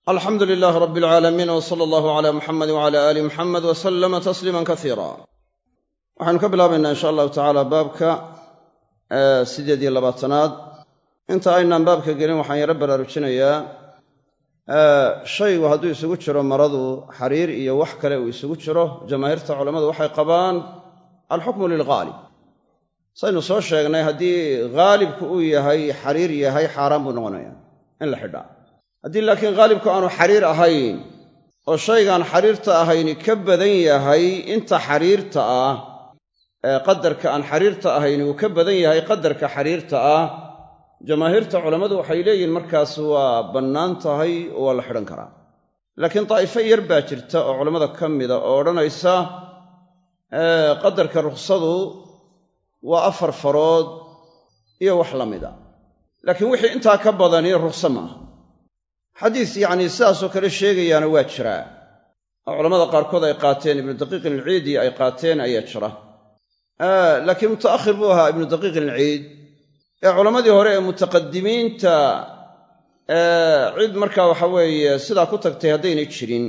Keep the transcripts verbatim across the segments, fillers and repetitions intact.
alxamdu lilaahi rabbi alcaalamiin w sala allahu calaa muxamed wcala aali muxamed wa sallama tasliiman kasiira waxaynu ka bilaabaynaa insha allahu tacaala baabka siddeed iyo labaatanaad inta aynaan baabka gelin waxaan yaro baraarujinayaa shaygu hadduu isugu jiro maradu xariir iyo wax kale uu isugu jiro jamaahiirta culammadu waxay qabaan alxukmu lilghaalib saynu soo sheegnay haddii haalibku uu yahay xariir yahay xaaraan buu noqonayaa in la xidhaa haddii laakiin haalibku aanu xariir ahayn oo shaygaan xariirta ahayni ka badan yahay inta xariirta ah ee qadarka aan xariirta ahayni uu ka badan yahay qadarka xariirta ah jamaahiirta culammadu waxay leeyihiin markaas waa bannaan tahay oo waa la xidhan karaa laakiin daa'ifo yar baa jirta oo culammada ka mida oo odhanaysa qadarka rukhsadu waa afar farood iyo wax la mida laakiin wixii intaa ka badani rukhso maaha xadiis yacnii sidaasoo kale sheegayaana waa jiraa oo culammada qaarkood ay qaateen ibnu daqiiqin alciidi ay qaateen ayaa jira laakiin muta'akhir buu ahaa ibnu daqiiqin alciid ee culammadii hore ee mutaqadimiinta cid markaa waxa weeye sidaa ku tagtay haddaynay jirin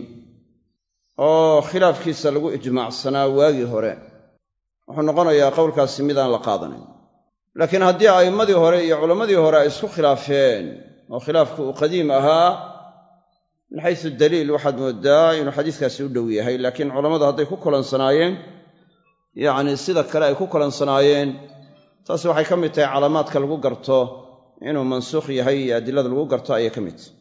oo khilaafkiisa lagu ijmaacsanaa waagii hore wuxuu noqonayaa qowlkaasi midaan la qaadanayn laakiin haddii a'immadii hore iyo culammadii hore ay isku khilaafeen oo khilaafku uu qadiim ahaa min xaysu daliil waxaad mooddaa inuu xadiiskaasi u dhow yahay laakiin culammadu hadday ku kulansanaayeen yacnii sida kale ay ku kulansanaayeen taasi waxay ka mid tahay calaamaadka lagu garto inuu mansuukh yahay iyo adilada lagu garto ayay ka mid tahay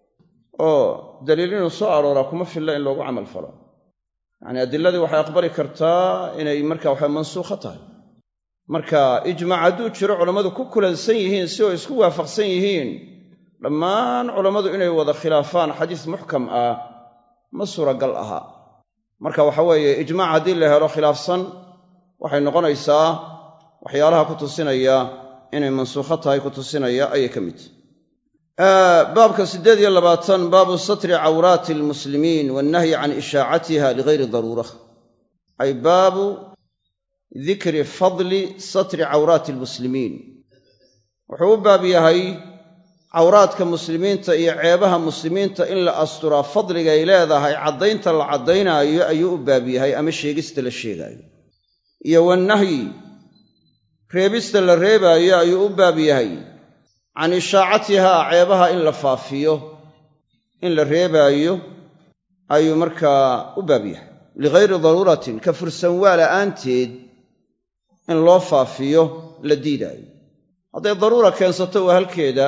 oo daliil inuu soo arooraa kuma filla in loogu camal falo yacnii adiladii waxay aqbali kartaa inay marka waxa mansuukho tahay marka ijmaac hadduu jiro culammadu ku kulansan yihiin si oo isku waafaqsan yihiin dhammaan culammadu inay wada khilaafaan xadiis muxkam ah ma suuragal aha marka waxa weeye ijmaac haddii la helo khilaafsan waxay noqonaysaa waxyaalaha ku tusinaya inay mansuukho tahay ku tusinaya ayay ka mid tahay baabka siddeed iyo labaatan baabu satri cawraati almuslimiin wannahyi can ishaacatiha ligayri daruura ay baabu dikri fadli satri cawraati almuslimiin wuxuu u baab yahay cawraadka muslimiinta iyo ceebaha muslimiinta in la asturaa fadligay leedahay caddaynta la caddaynaayo ayuu u baab yahay ama sheegista la sheegaayo iyo wannahyi reebista la reebaayo ayuu u baab yahay can ishaacatihaa ceebaha in la faafiyo in la reebaayo ayuu markaa u baab yahay ligayri daruuratin ka fursan waa la'aanteed in loo faafiyo la diidaayo hadday daruura keensato waa halkeeda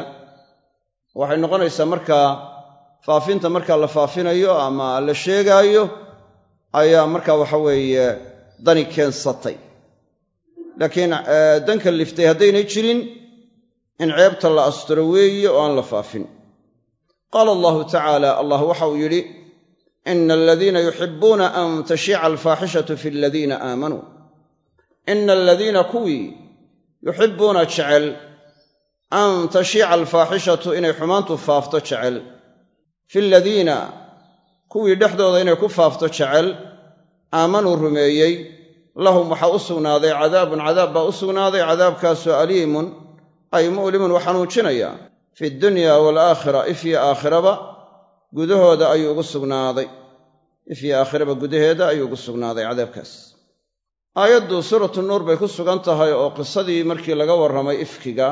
waxay noqonaysaa markaa faafinta markaa la faafinayo ama la sheegaayo ayaa markaa waxa weeye dani keensatay laakiin danka liftay haddaynay jirin in ceebta la asturo weeye oo aan la faafin qaala allahu tacaala allah waxa uu yidhi ina aladiina yuxibbuuna an tashiica alfaaxishatu fi aladiina aamanuu ina aladiina kuwii yuxibbuuna jecel an tashiica alfaaxishatu inay xumaantu faafto jecel fi aladiina kuwii dhexdooda inay ku faafto jecel aamanuu rumeeyey lahum waxaa u sugnaaday cadaabun cadaab baa u sugnaaday cadaabkaasoo aliimun ay mu'limun wa xanuujinaya fi dunya waalaakhira ifyo aakhiraba gudahooda ayuu ugu sugnaaday ifyo aakhiraba gudaheeda ayuu ugu sugnaaday cadaabkaas aayaddu suuratu nuur bay ku sugan tahay oo qisadii markii laga warramay ifkiga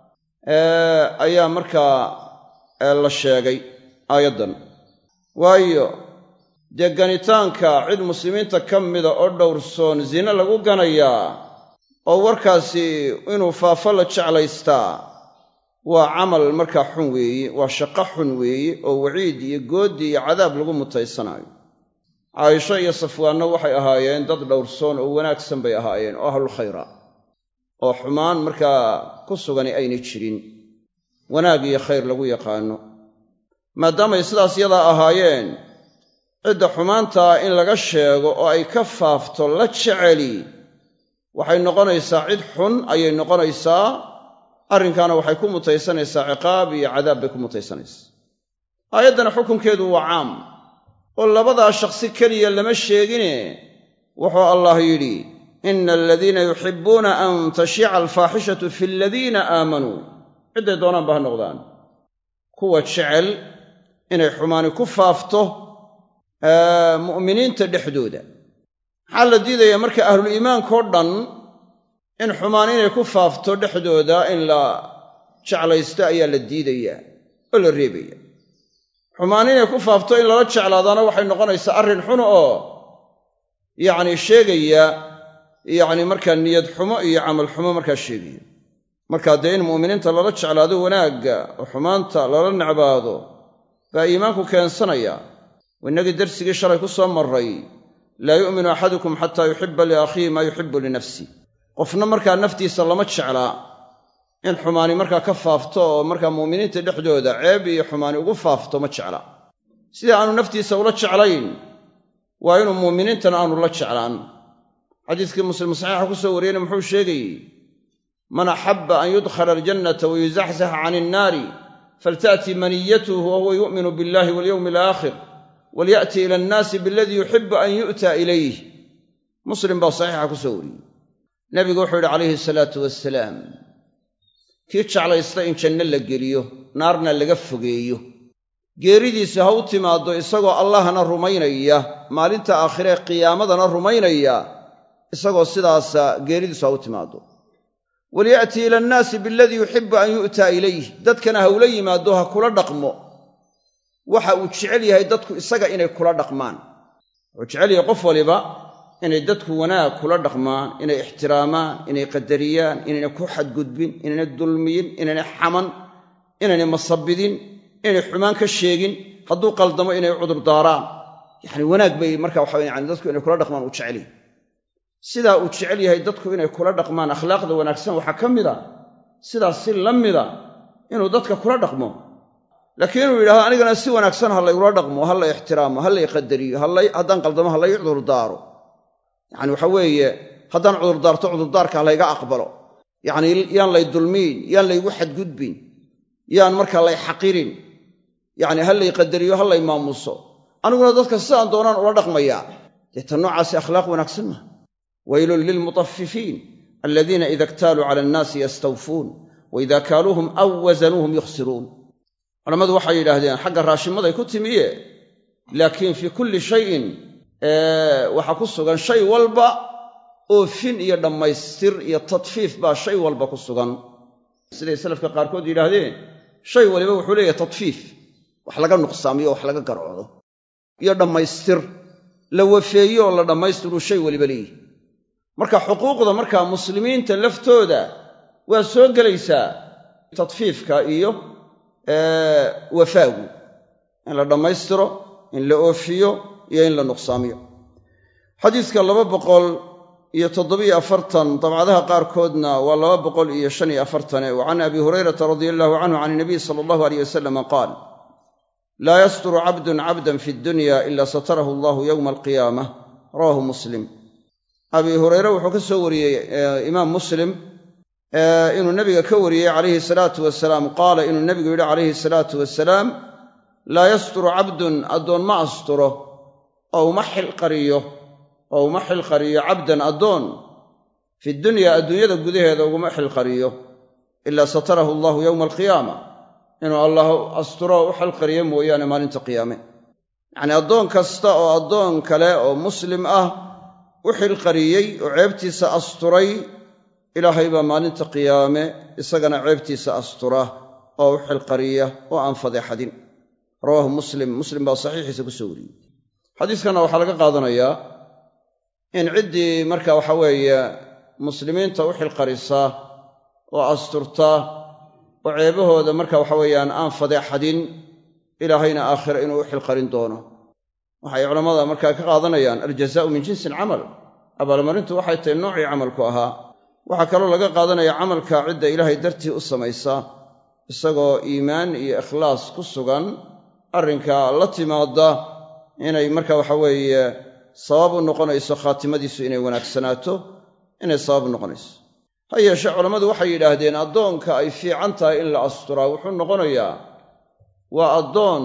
ayaa markaa la sheegay aayaddan waayo dee ganitaanka cid muslimiinta ka mida oo dhowrsoon zine lagu ganayaa oo warkaasi inuu faafo la jeclaystaa waa camal markaa xun weeye waa shaqo xun weeye oo waciid iyo goodi iyo cadaab lagu mutaysanaayo caaisho iyo safwaanno waxay ahaayeen dad dhowrsoon oo wanaagsan bay ahaayeen oo ahlul khayra oo xumaan markaa ku sugani aynay jirin wanaag iyo khayr lagu yaqaano maadaamay sidaas yadaa ahaayeen cidda xumaantaa in laga sheego oo ay ka faafto la jeceli waxay noqonaysaa cid xun ayay noqonaysaa arrinkaana waxay ku mutaysanaysaa ciqaab iyo cadaab bay ku mutaysanaysaa aayaddana xukunkeedu waa caam oo labadaa shakhsi keliya lama sheegine wuxuu allah yidhi ina aladiina yuxibbuuna an tashiica alfaaxishatu fi aladiina aamanuu cidday doonaanba ha noqdaan kuwa jecel inay xumaani ku faafto mu'miniinta dhexdooda. maxaa la diidayaa marka ahluliimaankao dhan in xumaan inay ku faafto dhexdooda in la jeclaysto ayaa la diidayaa oo la reebaya. xumaan inay ku faafto in lala jeclaadaana waxay noqonaysaa arrin xun oo yacni sheegaya yacni markaa niyad xumo iyo camal xumo markaa sheegaya. markaa dee in mu'miniinta lala jeclaado wanaagga oo xumaanta lala necbaado baa iimaanku keensanaya. wainagii darsigii shalay ku soo marray laa yu'minu axadukum xataa yuxibba liakhiihi maa yuxibbu linafsi. qofna markaa naftiisa lama jeclaa in xumaani markaa ka faafto oo markaa mu'miniinta dhexdooda ceeb iyo xumaani ugu faafto ma jecla. sidii aanu naftiisa ula jeclayn waa inuu mu'miniintana aanu la jeclaan. xadiiskii muslim saxiixa ku soo wariyeyna muxuu sheegayey man axabba an yudkhala aljannata wayuzaxzaxa cani innaari falta'ti maniyatuhu wahuwa yu'minu billahi walyowmi alaakhir walya'ti ila annaasi biladii yuxibbu an yu'ta ilayh. muslim baa saxiixa ku soo wariyey. nebigu wuxuu yidhi calayhi salaatu wasalaam kii jeclaysta in janno la geliyo naarna laga fogeeyo geeridiisu ha u timaaddo isagoo allahna rumaynaya maalinta aakhiree qiyaamadana rumaynaya isagoo sidaasa geeridiisu ha u timaaddo. walya'ti ila annaasi biladii yuxibbu an yu'ta ilayh. dadkana ha ula yimaaddo ha kula dhaqmo waxa uu jecel yahay dadku isaga inay kula dhaqmaan. wuxuu jecel yahay qof waliba inay dadku wanaag kula dhaqmaan, inay ixtiraamaan, inay qadariyaan, inayna ku xadgudbin, inayna dulmiyin, inayna xaman, inayna masabidin, inay xumaan ka sheegin, hadduu qaldamo inay cudur daaraan. yacni wanaag bay marka waxa yani dadku inay kula dhaqmaan uu jecel yahay. sidaa uu jecel yahay dadku inay kula dhaqmaan akhlaaqda wanaagsan waxaa ka mid a sidaas si la mida inuu dadka kula dhaqmo. laakiin inuu yidhahdo anigana si wanaagsan ha laygula dhaqmo, ha la ixtiraamo, ha lay qadariyo, haddaan qaldamo ha lay cudurdaaro. yacni waxa weeye haddaan cudurdaarto cudurdaarka ha layga aqbalo. yacni yaan lay dulmiin, yaan laygu xadgudbin, yaan markaa lay xaqirin, yacni ha lay qadariyo, ha lay maamuso. aniguna dadka sidaan doonaan ula dhaqmayaa. dee tan noocaasi akhlaaq wanaagsan maha. waylun lilmutaffifiin aladiina ida iktaaluu cala annaasi yastawfuun waida kaaluuhum aw wasanuuhum yukhsiruun. culammadu waxay yidhaahdeen xagga raashimaday ku timiye laakiin fii kulli shayin waxaa ku sugan shay walba oofin iyo dhammaystir iyo tadfiif baa shay walba ku sugan. siday salafka qaarkood yidhaahdeen shay waliba wuxuu leeyahay tadfiif, wax laga nuqsaamiyo, wax laga garcoodo, iyo dhammaystir la wafeeyo oo la dhammaystiruu shay waliba leeyahy. marka xuquuqda markaa muslimiinta laftooda waa soo gelaysaa tadfiifka iyo wafaagu, in la dhammaystiro, in la oofiyo iyo in la nuqsaamiyo. xadiiska laba boqol iyo toddobiyo afartan dabcadaha qaarkoodna waa laba boqol iyo shan iyo afartane wa can abi hurayrata radia allahu canhu can inabiy sala allahu aleyh wasalam qaal laa yasturu cabdun cabdan fi dunya ila satarahu allahu yowma alqiyaamah. rawahu muslim. abi hurayre wuxuu ka soo wariyey imaam muslim inuu nabiga ka wariyey calayhi salaatu wasalaam qaala inuu nabigu yidhi calayhi salaatu wasalaam laa yasturu cabdun addoon ma asturo oo uma xilqariyo oo uma xilqariyo cabdan addoon fi dunya adduunyada gudaheeda uguma xilqariyo ilaa satarahu allahu yowma alqiyaama inuu allah asturo u xilqariyo mooyaane maalinta qiyaame. yacnii addoon kasta oo addoon kale oo muslim ah u xilqariyey oo ceebtiisa asturay ilaahay baa maalinta qiyaame isagana ceebtiisa astura oo u xilqariya oo aan fadeexadin. rawaahu muslim. muslim baa saxiixiisa ku soo wariyey. xadiiskanna waxaa laga qaadanayaa in ciddii marka waxa weeye muslimiinta u xilqarisa oo asturta oo ceebahooda marka waxa weeyaan aan fadeexadin ilaahayna aakhira inuu u xilqarin doono. waxay culammada markaa ka qaadanayaan aljazaa'u min jinsi alcamal. abaalmarintu waxay tahay noocii camalku ahaa. waxaa kaloo laga qaadanaya camalka cidda ilaahay dartii u samaysa isagoo iimaan iyo ikhlaas ku sugan arrinka la timaada inay marka waxa weeye sabab u noqonayso khaatimadiisu inay wanaagsanaato, inay sabab u noqonayso. ha yeeshee culammadu waxay yidhaahdeen addoonka ay fiican tahay in la asturaa wuxuu noqonayaa waa addoon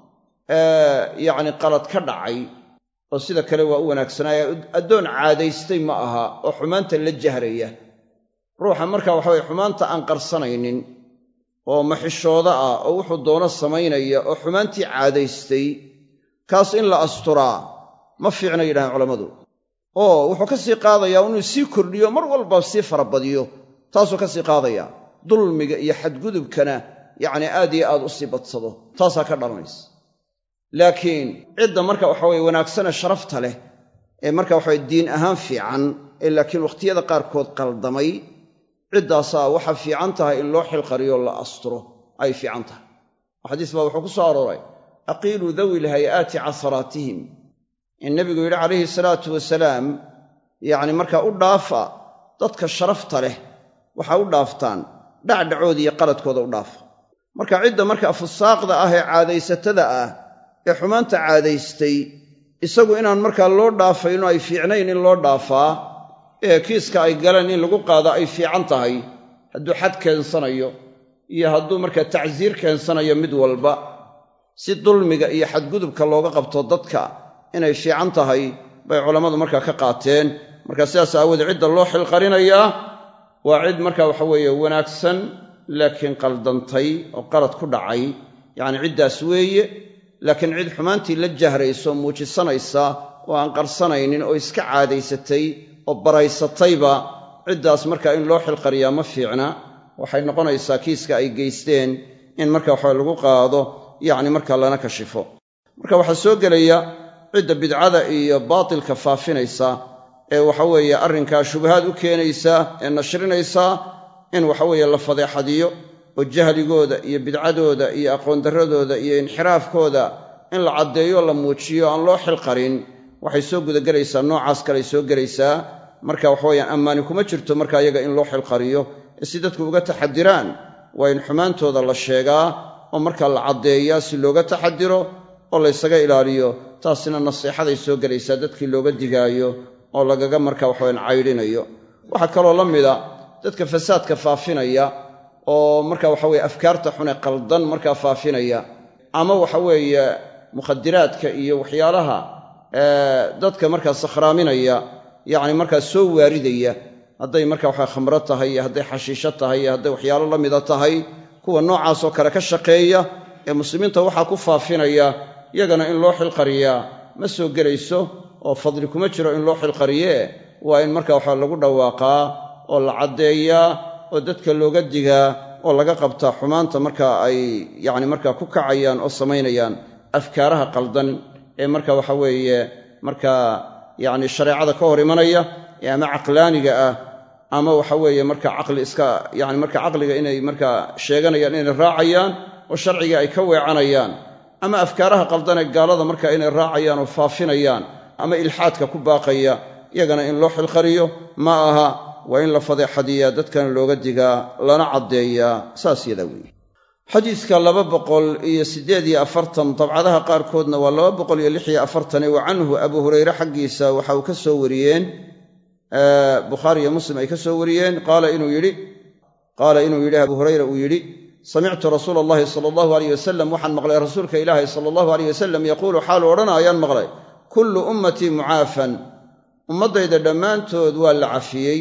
yacni qalad ka dhacay oo sida kale waa u wanaagsanaya. addoon caadaystay ma aha oo xumaanta la jahraya. ruuxa marka waxa weye xumaanta aan qarsanaynin oo maxishooda ah oo wuxuu doono samaynaya oo xumaantii caadaystay kaas in la asturaa ma fiicna yidhahaan culammadu oo wuxuu ka sii qaadayaa inuu sii kordhiyo mar walba sii farabadiyo taasuu ka sii qaadaya dulmiga iyo xadgudubkana yacni aad iyo aad u sii badsado taasaa ka dhalanaysa laakiin cidda marka waxa weye wanaagsane sharafta leh ee marka waxaweye diin ahaan fiican ee laakiin wakhtiyada qaarkood qaldamay ciddaasaa waxaa fiican tahay in loo xilqariyo la asturo ay fiican tahay xadiis baa wuxuu ku soo arooray aqiiluu dawi lhay'aati casaraatihim in nebigu yidhi calayhi salaatu wasalaam yacni markaa u dhaafa dadka sharafta leh waxaa u dhaaftaan dhacdhacooda iyo qaladkooda u dhaafa marka cidda markaa fusaaqda ah ee caadaysatada ah ee xumaanta caadaystay isagu inaan markaa loo dhaafayno ay fiicnayn in loo dhaafaa ee kiiska ay galeen in lagu qaado ay fiican tahay hadduu xad keensanayo iyo hadduu markaa tacsiir keensanayo mid walba si dulmiga iyo xadgudubka looga qabto dadka inay fiican tahay bay culammadu markaa ka qaateen marka sidaas aawoodee cidda loo xilqarinayaa waa cid markaa waxa weeye wanaagsan laakiin qaldantay oo qalad ku dhacay yacni ciddaas weeye laakiin cid xumaantii la jahrayso muujisanaysa oo aan qarsanaynin oo iska caadaysatay oo baraysatayba ciddaas markaa in loo xilqariyaa ma fiicna waxay noqonaysaa kiiska ay geysteen in marka waxa lagu qaado yacni markaa lana kashifo marka waxaa soo gelaya cidda bidcada iyo baatilka faafinaysa ee waxa weeye arrinkaa shubahaad u keenaysa ee nashrinaysa in waxa weeye la fadeexadiyo oo jahligooda iyo bidcadooda iyo aqoondarradooda iyo inxiraafkooda in la caddeeyo la muujiyo aan loo xilqarin waxay soo gudagelaysaa noocaas kaley soo gelaysaa marka waxaweyaan ammaani kuma jirto marka iyaga in loo xilqariyo ee si dadku uga taxadiraan waa in xumaantooda la sheegaa oo markaa la caddeeyaa si looga taxadiro oo laysaga ilaaliyo taasina nasiixaday soo gelaysaa dadkii looga digaayo oo lagaga marka waxaweyan caydhinayo waxaa kaloo la mida dadka fasaadka faafinaya oo marka waxaweye afkaarta xune qaldan markaa faafinaya ama waxaweeye mukhadiraadka iyo waxyaalaha dadka markaa sakhraaminaya yacni markaa soo waaridaya hadday marka waxa khamro tahay iyo hadday xashiisho tahay iyo hadday waxyaalo la mida tahay kuwa noocaasoo kale ka shaqeeya ee muslimiinta waxaa ku faafinaya yagana in loo xilqariyaa ma soo gelayso oo fadli kuma jiro in loo xilqariyee waa in marka waxa lagu dhawaaqaa oo la caddeeyaa oo dadka looga digaa oo laga qabtaa xumaanta marka ay yacni markaa ku kacayaan oo samaynayaan afkaaraha qaldan ee marka waxa weeye markaa yacni shareecada ka hor imanaya ee ama caqlaaniga ah ama waxa weeye marka caqli iska yacni marka caqliga inay markaa sheeganayaan inay raacayaan oo sharciga ay ka weecanayaan ama afkaaraha qaldan ee gaalada marka inay raacayaan oo faafinayaan ama ilxaadka ku baaqaya iyagana in loo xilqariyo ma aha waa in la fadeexadiyaa dadkana looga digaa lana caddeeyaa saas yadaa weeye xadiiska laba boqol iyo siddeed iyo afartan dabcadaha qaarkoodna waa laba boqol iyo lix iyo afartane wa canhu abu hurayre xaggiisa waxa uu ka soo wariyeen bukhaari iyo muslim ay ka soo wariyeen qaala inuu yidhi qaala inuu yidhi abu hurayra uu yidhi samictu rasuula allahi sala allahu alayh wasalam waxaan maqlay rasuulka ilaahi sala allahu alayh wasalam yaquulu xaalu odhanayaan maqlay kullu ummatii mucaafan ummaddayda dhammaantood waa la cafiyey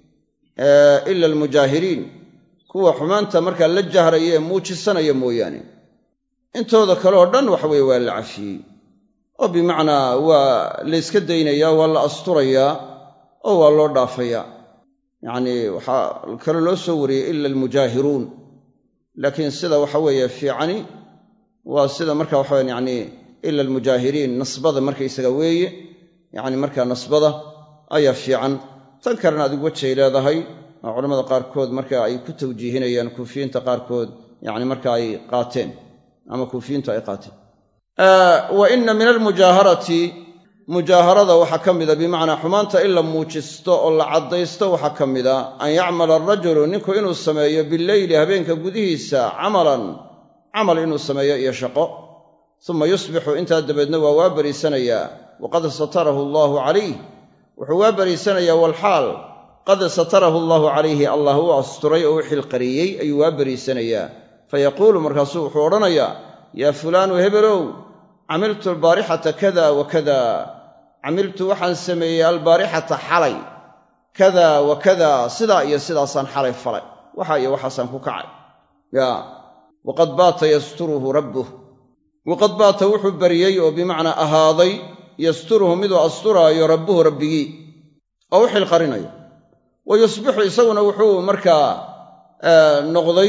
ila almujaahiriin kuwa xumaanta markaa la jahraya ee muujisanaya mooyaane intooda kale oo dhan waxa weeye waa la cafiyey oo bimacnaa waa layska daynayaa waa la asturayaa oo waa loo dhaafayaa yacnii waxaa kale loo soo wariyey ila almujaahiruun laakiin sida waxa weeye fiicani waa sida marka waxaweyan yacni ila almujaahiriin nasbada markaysaga weeye yacni markaa nasbada ayaa fiican tan kalena adigu wajay leedahay oo culammada qaarkood marka ay ku tawjiihinayaan kuufiyiinta qaarkood yacni marka ay qaateen ama kuufiyiintu ay qaateen wa inna min almujaaharati mujaaharada waxaa ka mida bimacnaa xumaanta in la muujisto oo la caddaysto waxaa ka mida an yacmala arajulu ninku inuu sameeyo bileyli habeenka gudihiisa camalan camal inuu sameeyo iyo shaqo uma yusbixu intaa dabeedna waa waa bariisanayaa waqad satarahu allaahu calayh wuxuu waa bariisanayaa walxaal qad satarahu allaahu calayhi allah uu asturay oo u xilqariyey ayuu waa bariisanayaa fayaquulu markaasuu wuxuu odhanayaa yaa fulaanu hebelow camiltu albaarixata kada wa kada camiltu waxaan sameeyey albaarixata xalay kada wa kada sidaa iyo sidaasaan xalay falay waxa iyo waxaasaan ku kacay yaa waqad baata yasturuhu rabbuh waqad baata wuxuu bariyey oo bimacnaa ahaaday yasturuhu miduu asturaayo rabbuhu rabbigii oo u xilqarinayo wa yusbixu isaguna wuxuu markaa noqday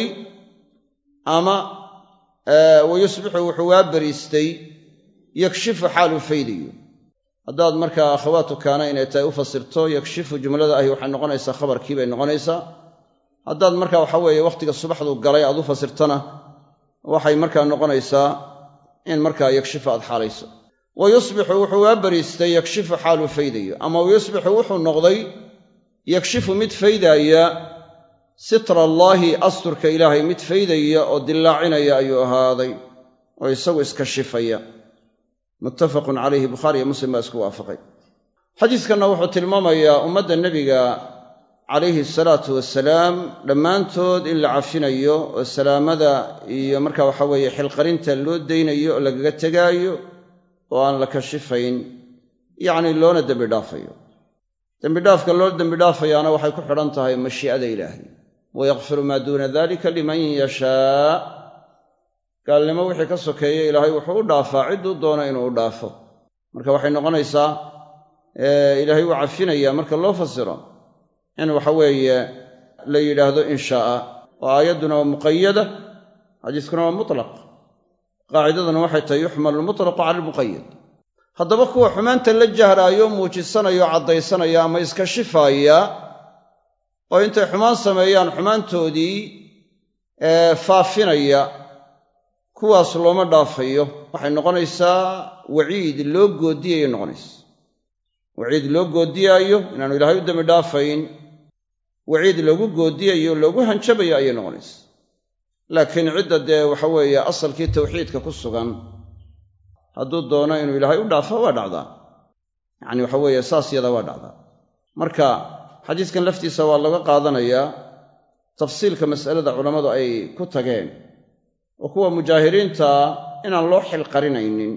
ama wa yusbixu wuxuu waa bariistay yakshifu xaaluu faydayo haddaad markaa akhawaatu kaana inay tahay u fasirto yakshifu jumlada ahi waxay noqonaysaa khabarkii bay noqonaysaa haddaad markaa waxa weeye wakhtiga subaxdu galay aad u fasirtana waxay markaa noqonaysaa in markaa yakshifu aad xaalayso wa yusbixu wuxuu waa bariistay yakshifu xaaluu faydayo ama wa yusbixu wuxuu noqday yakshifu mid faydaaya sitra allaahi asturka ilaahay mid faydaya oo dillaacinaya ayuu ahaaday oo isagu iska shifaya muttafaqun calayhi bukhaari iyo muslim baa isku waafaqay xadiiskanna wuxuu tilmaamayaa ummadda nebiga calayhi asalaatu wasalaam dhammaantood in la cafinayo oo salaamada iyo marka waxa weeye xilqarinta loo daynayo oo lagaga tegaayo oo aan la kashifayn yacni loona dembi dhaafayo dembidhaafka loo dembidhaafayaana waxay ku xidhan tahay mashii'ada ilaahay wayakfiru maa duuna dalika liman yashaa gaalnimo wixii ka sokeeye ilaahay wuxuu u dhaafaa cidduu doono inuu u dhaafo marka waxay noqonaysaa ilaahay uu cafinayaa marka loo fasiro in waxa weeye la yidhaahdo in shaaa oo aayadduna waa muqayada xadiiskuna waa mutlaq qaacidaduna waxay tahay yuxmalu almutlaqu cala almuqayad haddaba kuwa xumaanta la jahraayo muujisanaya oo caddaysanaya ama iska shifaaya oo intay xumaan sameeyaan xumaantoodii faafinaya kuwaas looma dhaafayo waxay noqonaysaa waciid loo goodiyayay noqonaysa waciid loo goodiyaayo inaanu ilaahay u dembi dhaafayn waciid loogu goodiyayo loogu hanjabayo ayay noqonaysa laakiin cidda dee waxa weeye asalkii tawxiidka ku sugan hadduu doono inuu ilaahay u dhaafo waa dhacdaa yacni waxa weeye saas yada waa dhacdaa marka xadiiskan laftiisa waa laga qaadanayaa tafsiilka mas'alada culammadu ay ku tageen oo kuwa mujaahiriinta inaan loo xilqarinaynin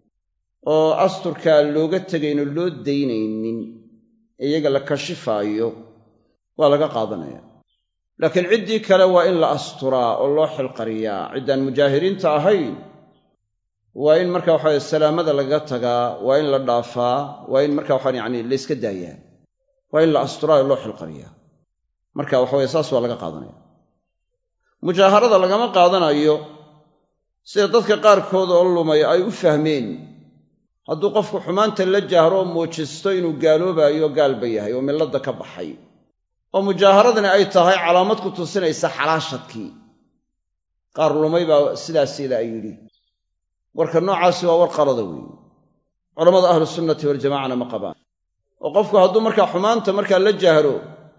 oo asturkaa looga tegayno loo daynaynin iyaga la kashifaayo waa laga qaadanaya laakiin ciddii kale waa in la asturaa oo loo xilqariyaa ciddaan mujaahiriinta ahayn waa in marka waxawaye salaamada lagaga tagaa waa in la dhaafaa waa in marka waxaan yacni layska daayaa waa in la asturaa oo loo xilqariyaa marka waxaweye saas waa laga qaadanaya mujaaharada lagama qaadanayo sida dadka qaarkood oo lumay ay u fahmeen hadduu qofku xumaanta la jahro oo muujisto inuu gaaloobayo gaalba yahay oo milladda ka baxay oo mujaaharadani ay tahay calaamad ku tusinaysa xalaashadkii qaar lumay baa sidaasiida ay yidhi warka noocaasi waa war qalada weeye culammada ahlusunnati waljamacana ma qabaan oo qofku hadduu markaa xumaanta markaa la jahro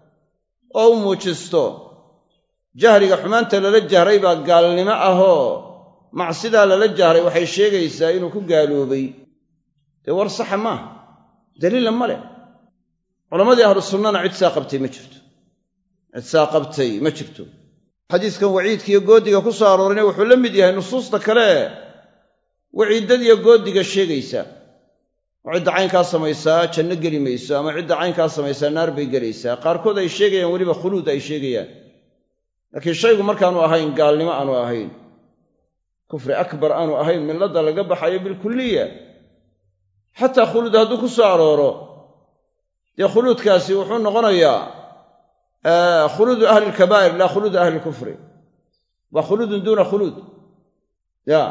oo u muujisto jahriga xumaanta lala jahray baa gaalnimo ahoo macsidaa lala jahray waxay sheegaysaa inuu ku gaaloobay dee war saxa maaha daliilla ma leh culammadii ahlu sunnana cid saa qabtay ma jirto cid saa qabtay ma jirto xadiiskan waciidka iyo goodiga ku soo aroorina wuxuu la mid yahay nusuusta kale waciiddadiyo goodiga sheegaysa oo cidda caynkaa samaysaa janno geli mayso ama cidda caynkaa samaysaa naar bay gelaysaa qaarkood ay sheegayaan weliba khuluud ay sheegayaan laakiin shaygu markaanu ahayn gaalnimo aanu ahayn kufri akbar aanu ahayn milladda laga baxayo bilkulliya xataa khuluud hadduu ku soo arooro dee khuluudkaasi wuxuu noqonayaa khuluudu ahli lkabaa'ir laa khuluudu ahli lkufri waa khuluudun duuna khuluud ya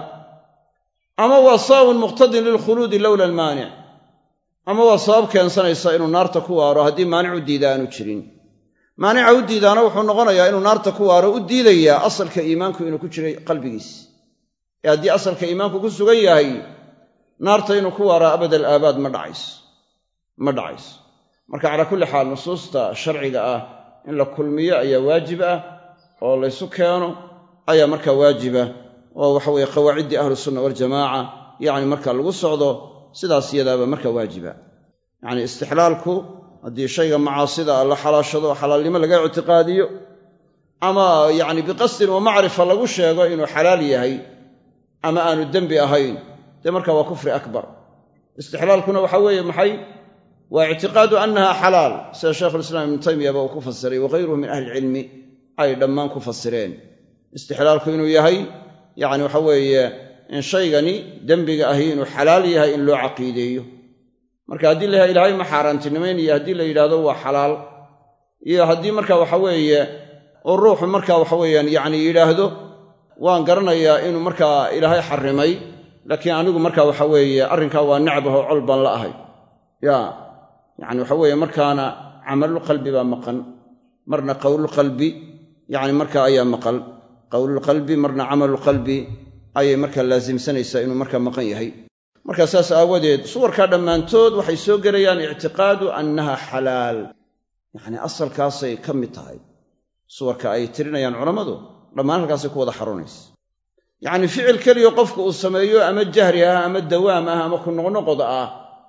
ama waa sababun muqtadin lilkhuluudi lowla almaanic ama waa sabab keensanaysa inuu naarta ku waaro haddii maanic u diida aanu jirin maanica u diidaana wuxuu noqonayaa inuu naarta ku waaro u diidayaa asalka iimaanku inuu ku jiray qalbigiis ee haddii asalka iimaanku ku sugan yahay naarta inuu ku waaraa abadal aabaad ma dhacayso ma dhacayso marka calaa kulli xaal nusuusta sharciga ah in la kulmiyo ayaa waajib ah oo laysu keeno ayaa markaa waajiba oo waxa weeye qawaaciddii ahlusunna waljamaaca yacni marka lagu socdo sidaas iyadaaba marka waajiba yacni istixlaalku haddii shayga macaasida la xalaashado oo xalaalnimo laga ictiqaadiyo ama yacni biqasdin wa macrifa lagu sheego inuu xalaal yahay ama aanu dembi ahayn dee marka waa kufri akbar istixlaalkuna waxa weeye maxay waa ictiqaadu annaha xalaal sida shaykhulislaam ibnu taymiyaba uu ku fasiray wakayruhu min ahli ilcilmi ay dhammaan ku fasireen istixlaalku inuu yahay yacni waxa weeye in shaygani dembiga ahi inuu xalaal yahay in loo caqiideeyo. marka haddii la yahay ilaahay ma xaaraantinimaynayo, haddii la yidhaahdo waa xalaal, iyo haddii marka waxa weeye oo ruuxu marka waxa weeyaan yacni yidhaahdo waan garanayaa inuu markaa ilaahay xarrimay, laakiin anigu marka waxa weeye arrinkaa waa necbaho col baan la ahay. ya yacni waxa weeye markaana camalulqalbi baa maqan, marna qowlulqalbi yacni marka ayaa maqan. qowlulqalbi marna camalulqalbi ayay markaa laasimsanaysaa inuu markaa maqan yahay. marka saas aawadeed suwarkaa dhammaantood waxay soo gelayaan ictiqaadu annaha xalaal, yacni asalkaasay ka mid tahay. suwarka ay tirinayaan culammadu dhammaan halkaasay ku wada xaroonaysa. yacni ficil keliya qofku uu sameeyo ama jahri ah ama dawaam ah ama ku noqnoqod ah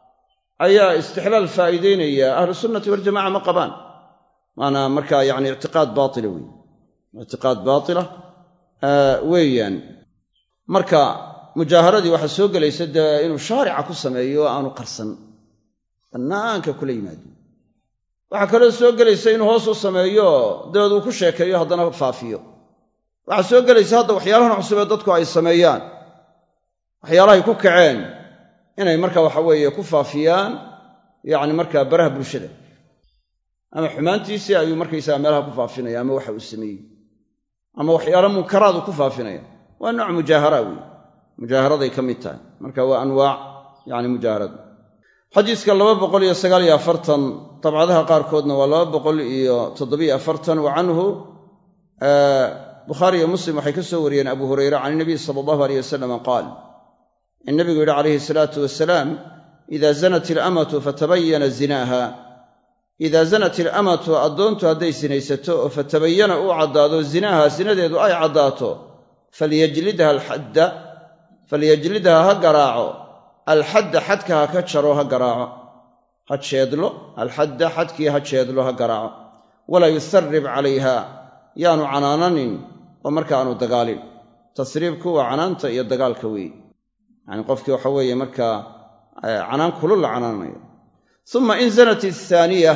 ayaa istixlaal faa'iidaynaya. ahlu sunnati waljamaca ma qabaan, waana markaa yacni ictiqaad baatila weeye, ictiqaad baatila weeyaan. marka mujaaharadii waxaa soo gelaysa dee inuu shaarica ku sameeyo oo aanu qarsan, bannaanka kula yimaado. waxaa kaloo soo gelaysa inuu hoos u sameeyo dabeed uu ku sheekeeyo haddana faafiyo. waxaa soo gelaysa hadda waxyaalahan cusub ee dadku ay sameeyaan, waxyaalahay ku kaceen inay marka waxa weeye ku faafiyaan yacni markaa baraha bulshada, ama xumaantiisii ayuu markaysaga meelaha ku faafinaya, ama waxa uu sameeyey, ama waxyaalo munkaraadu ku faafinaya. waa nooc mujaahara weeye, mujaaharaday ka mid tahay. marka waa anwaac yacni mujaaharada. xadiiska laba boqol iyo sagaal iyo afartan dabcadaha qaarkoodna waa laba boqol iyo toddobiyo afartan. wa canhu bukhaari iyo muslim waxay ka soo wariyeen abu hurayra can inabiy sala allahu aleyh wasalam qaal, in nabigu yidhi calayhi salaatu wasalaam, idaa zanat ilamatu fatabayana zinaaha, idaa zanat ilamatu addoontu hadday sinaysato oo fatabayana uu caddaado zinaaha zinadeedu ay caddaato, falyajlidha alxadda falyajlidha ha garaaco, alxadda xadka ha ka jaro ha garaaco, ha jeedlo, alxadda xadkii ha jeedlo ha garaaco, walaa yusarrib calayha yaanu canaananin oo marka aanu dagaalin. tasriibku waa canaanta iyo dagaalka weeye, yacni qofkii waxa weeye markaa canaan kulul la canaanayo. uma in zanat athaaniya,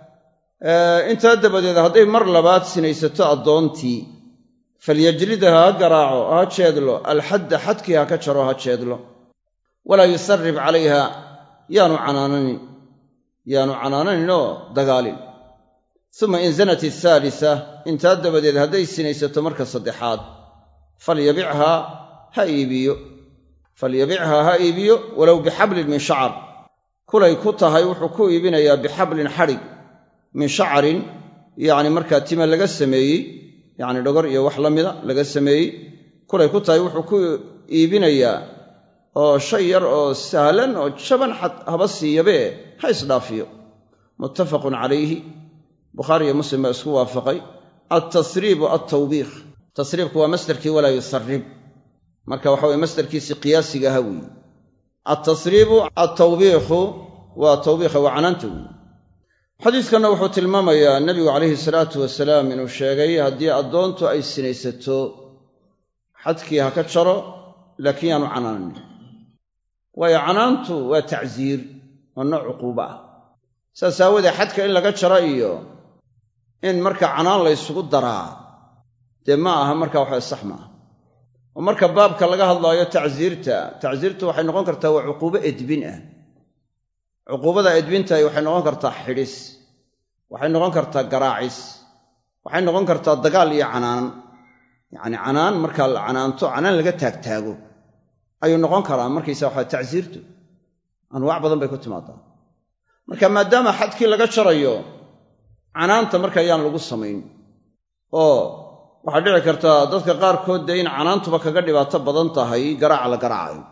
intaa dabadeed hadday mar labaad sinaysato addoontii, falyajlidha ha garaaco ha jeedlo, alxadda xadkii ha ka jaro ha jeedlo, walaa yusarrib calayha yaanu canaananin yaanu canaananinoo dagaalin. uma in zanat athaalisa, intaa dabadeed hadday sinaysato marka saddexaad, falyabichaa ha iibiyo falyabichaa ha iibiyo walow bixablin min shacar, kulay ku tahay wuxuu ku iibinayaa bixablin xadhig min shacarin, yacni markaa tima laga sameeyey, yacni dhogor iyo wax la mida laga sameeyey, kulay ku tahay wuxuu ku iibinayaa oo shay yar oo sahlan oo jaban haba siiyabee ha isdhaafiyo. muttafaqun calayhi, bukhaari iyo muslim baa isku waafaqay. altasriibu altawbiikh, tasriibku waa masdarkii walaa yusarrib, marka waxa weye masdarkiisii qiyaasiga aha weeye. altasriibu altawbiikhu waa tawbiikha, waa canaanta weeye. xadiiskanna wuxuu tilmaamayaa nebigu calayhi salaatu wasalaam inuu sheegay haddii addoontu ay sinaysato xadkii ha ka jaro, laakiin yaanu canaananin. waayo canaantu waa tacsiir, waa nooc cuquubo ah. saas aawadee xadka in laga jaro iyo in marka canaan la ysugu daraa dee ma aha marka waxa sax maaha. oo marka baabka laga hadlaayo tacsiirta, tacsiirtu waxay noqon kartaa waa cuquubo edbin ah. cuquubada edbintahi waxay noqon kartaa xidhis, waxay noqon kartaa garaacis, waxay noqon kartaa dagaal iyo canaan. yacni canaan markaa la canaanto, canaan laga taagtaago ayuu noqon karaa markaysa waxa tacsiirtu. anwaac badan bay ku timaadaa. marka maadaama xadkii laga jarayo, canaanta marka ayaan lagu samayn. oo waxaa dhici kartaa dadka qaarkood dee in canaantuba kaga dhibaato badan tahay garaaca la garaacayo,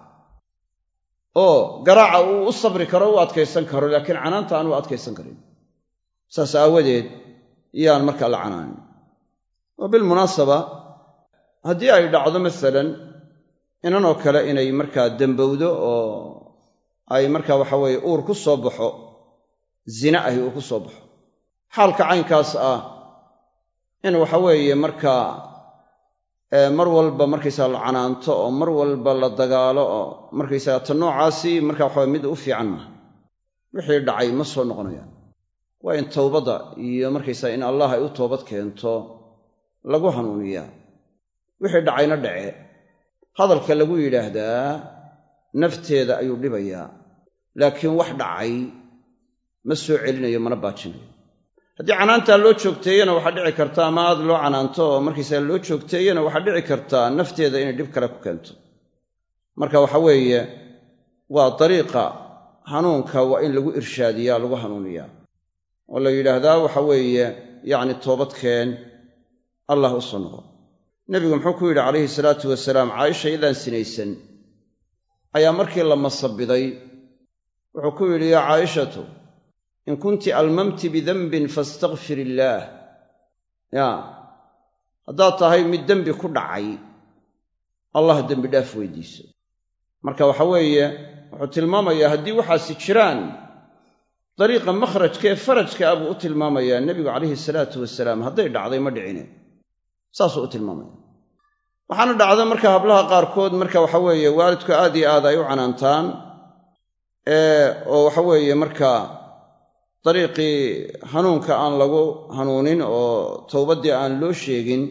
oo garaaca uu u sabri karo, u adkaysan karo, laakiin canaanta aan u adkaysan karin. saas aawadeed iyaan markaa la canaanin. oo bilmunaasaba haddii ay dhacdo masalan inanoo kale inay markaa dembowdo oo ay markaa waxa weeye uur ku soo baxo, zina ahi uu ku soo baxo, xaalka caynkaas ah in waxa weeye markaa mar walba markaysaga la canaanto oo mar walba la dagaalo oo markaysaga ta noocaasi markaa waxa mid u fiican maaha. wixii dhacay ma soo noqonayaan. waa in towbadda iyo markaysaga in allah ay u toobad keento lagu hanuuniyaa. wixii dhacayna dhace hadalka lagu yidhaahdaa nafteeda ayuu dhibayaa laakiin wax dhacay ma soo celinayo mana baajinayo haddii canaantaa loo joogteeyana waxaa dhici karta ama aad loo canaanto oo markiisaa loo joogteeyana waxaa dhici kartaa nafteeda inay dhib kale ku keento marka waxa weeye waa dariiqa hanuunka waa in lagu irshaadiyaa lagu hanuuniyaa oo la yidhaahdaa waxa weeye yacni toobadkeen allah u soo noqo nebigu muxuu ku yidhi calayhi salaatu wasalaam caaisha idaan sinaysan ayaa markii la masabiday wuxuu ku yidhi yaa caa'ishatu in kunti almamti bidanbin faastakfir illaah yaa haddaad tahay mid dembi ku dhacay allah dembi dhaaf weydiiso marka waxa weeye wuxuu tilmaamayaa haddii waxaasi jiraan dariiqa makhrajka ee farajka ah buu u tilmaamayaa nebigu calayhi salaatu wasalaam hadday dhacday ma dhicine saasuu u tilmaamaya waxaana dhacda marka hablaha qaarkood marka waxa weeye waalidku aad iyo aad ay u canaantaan oo waxa weeye marka dariiqii hanuunka aan lagu hanuunin oo towbaddii aan loo sheegin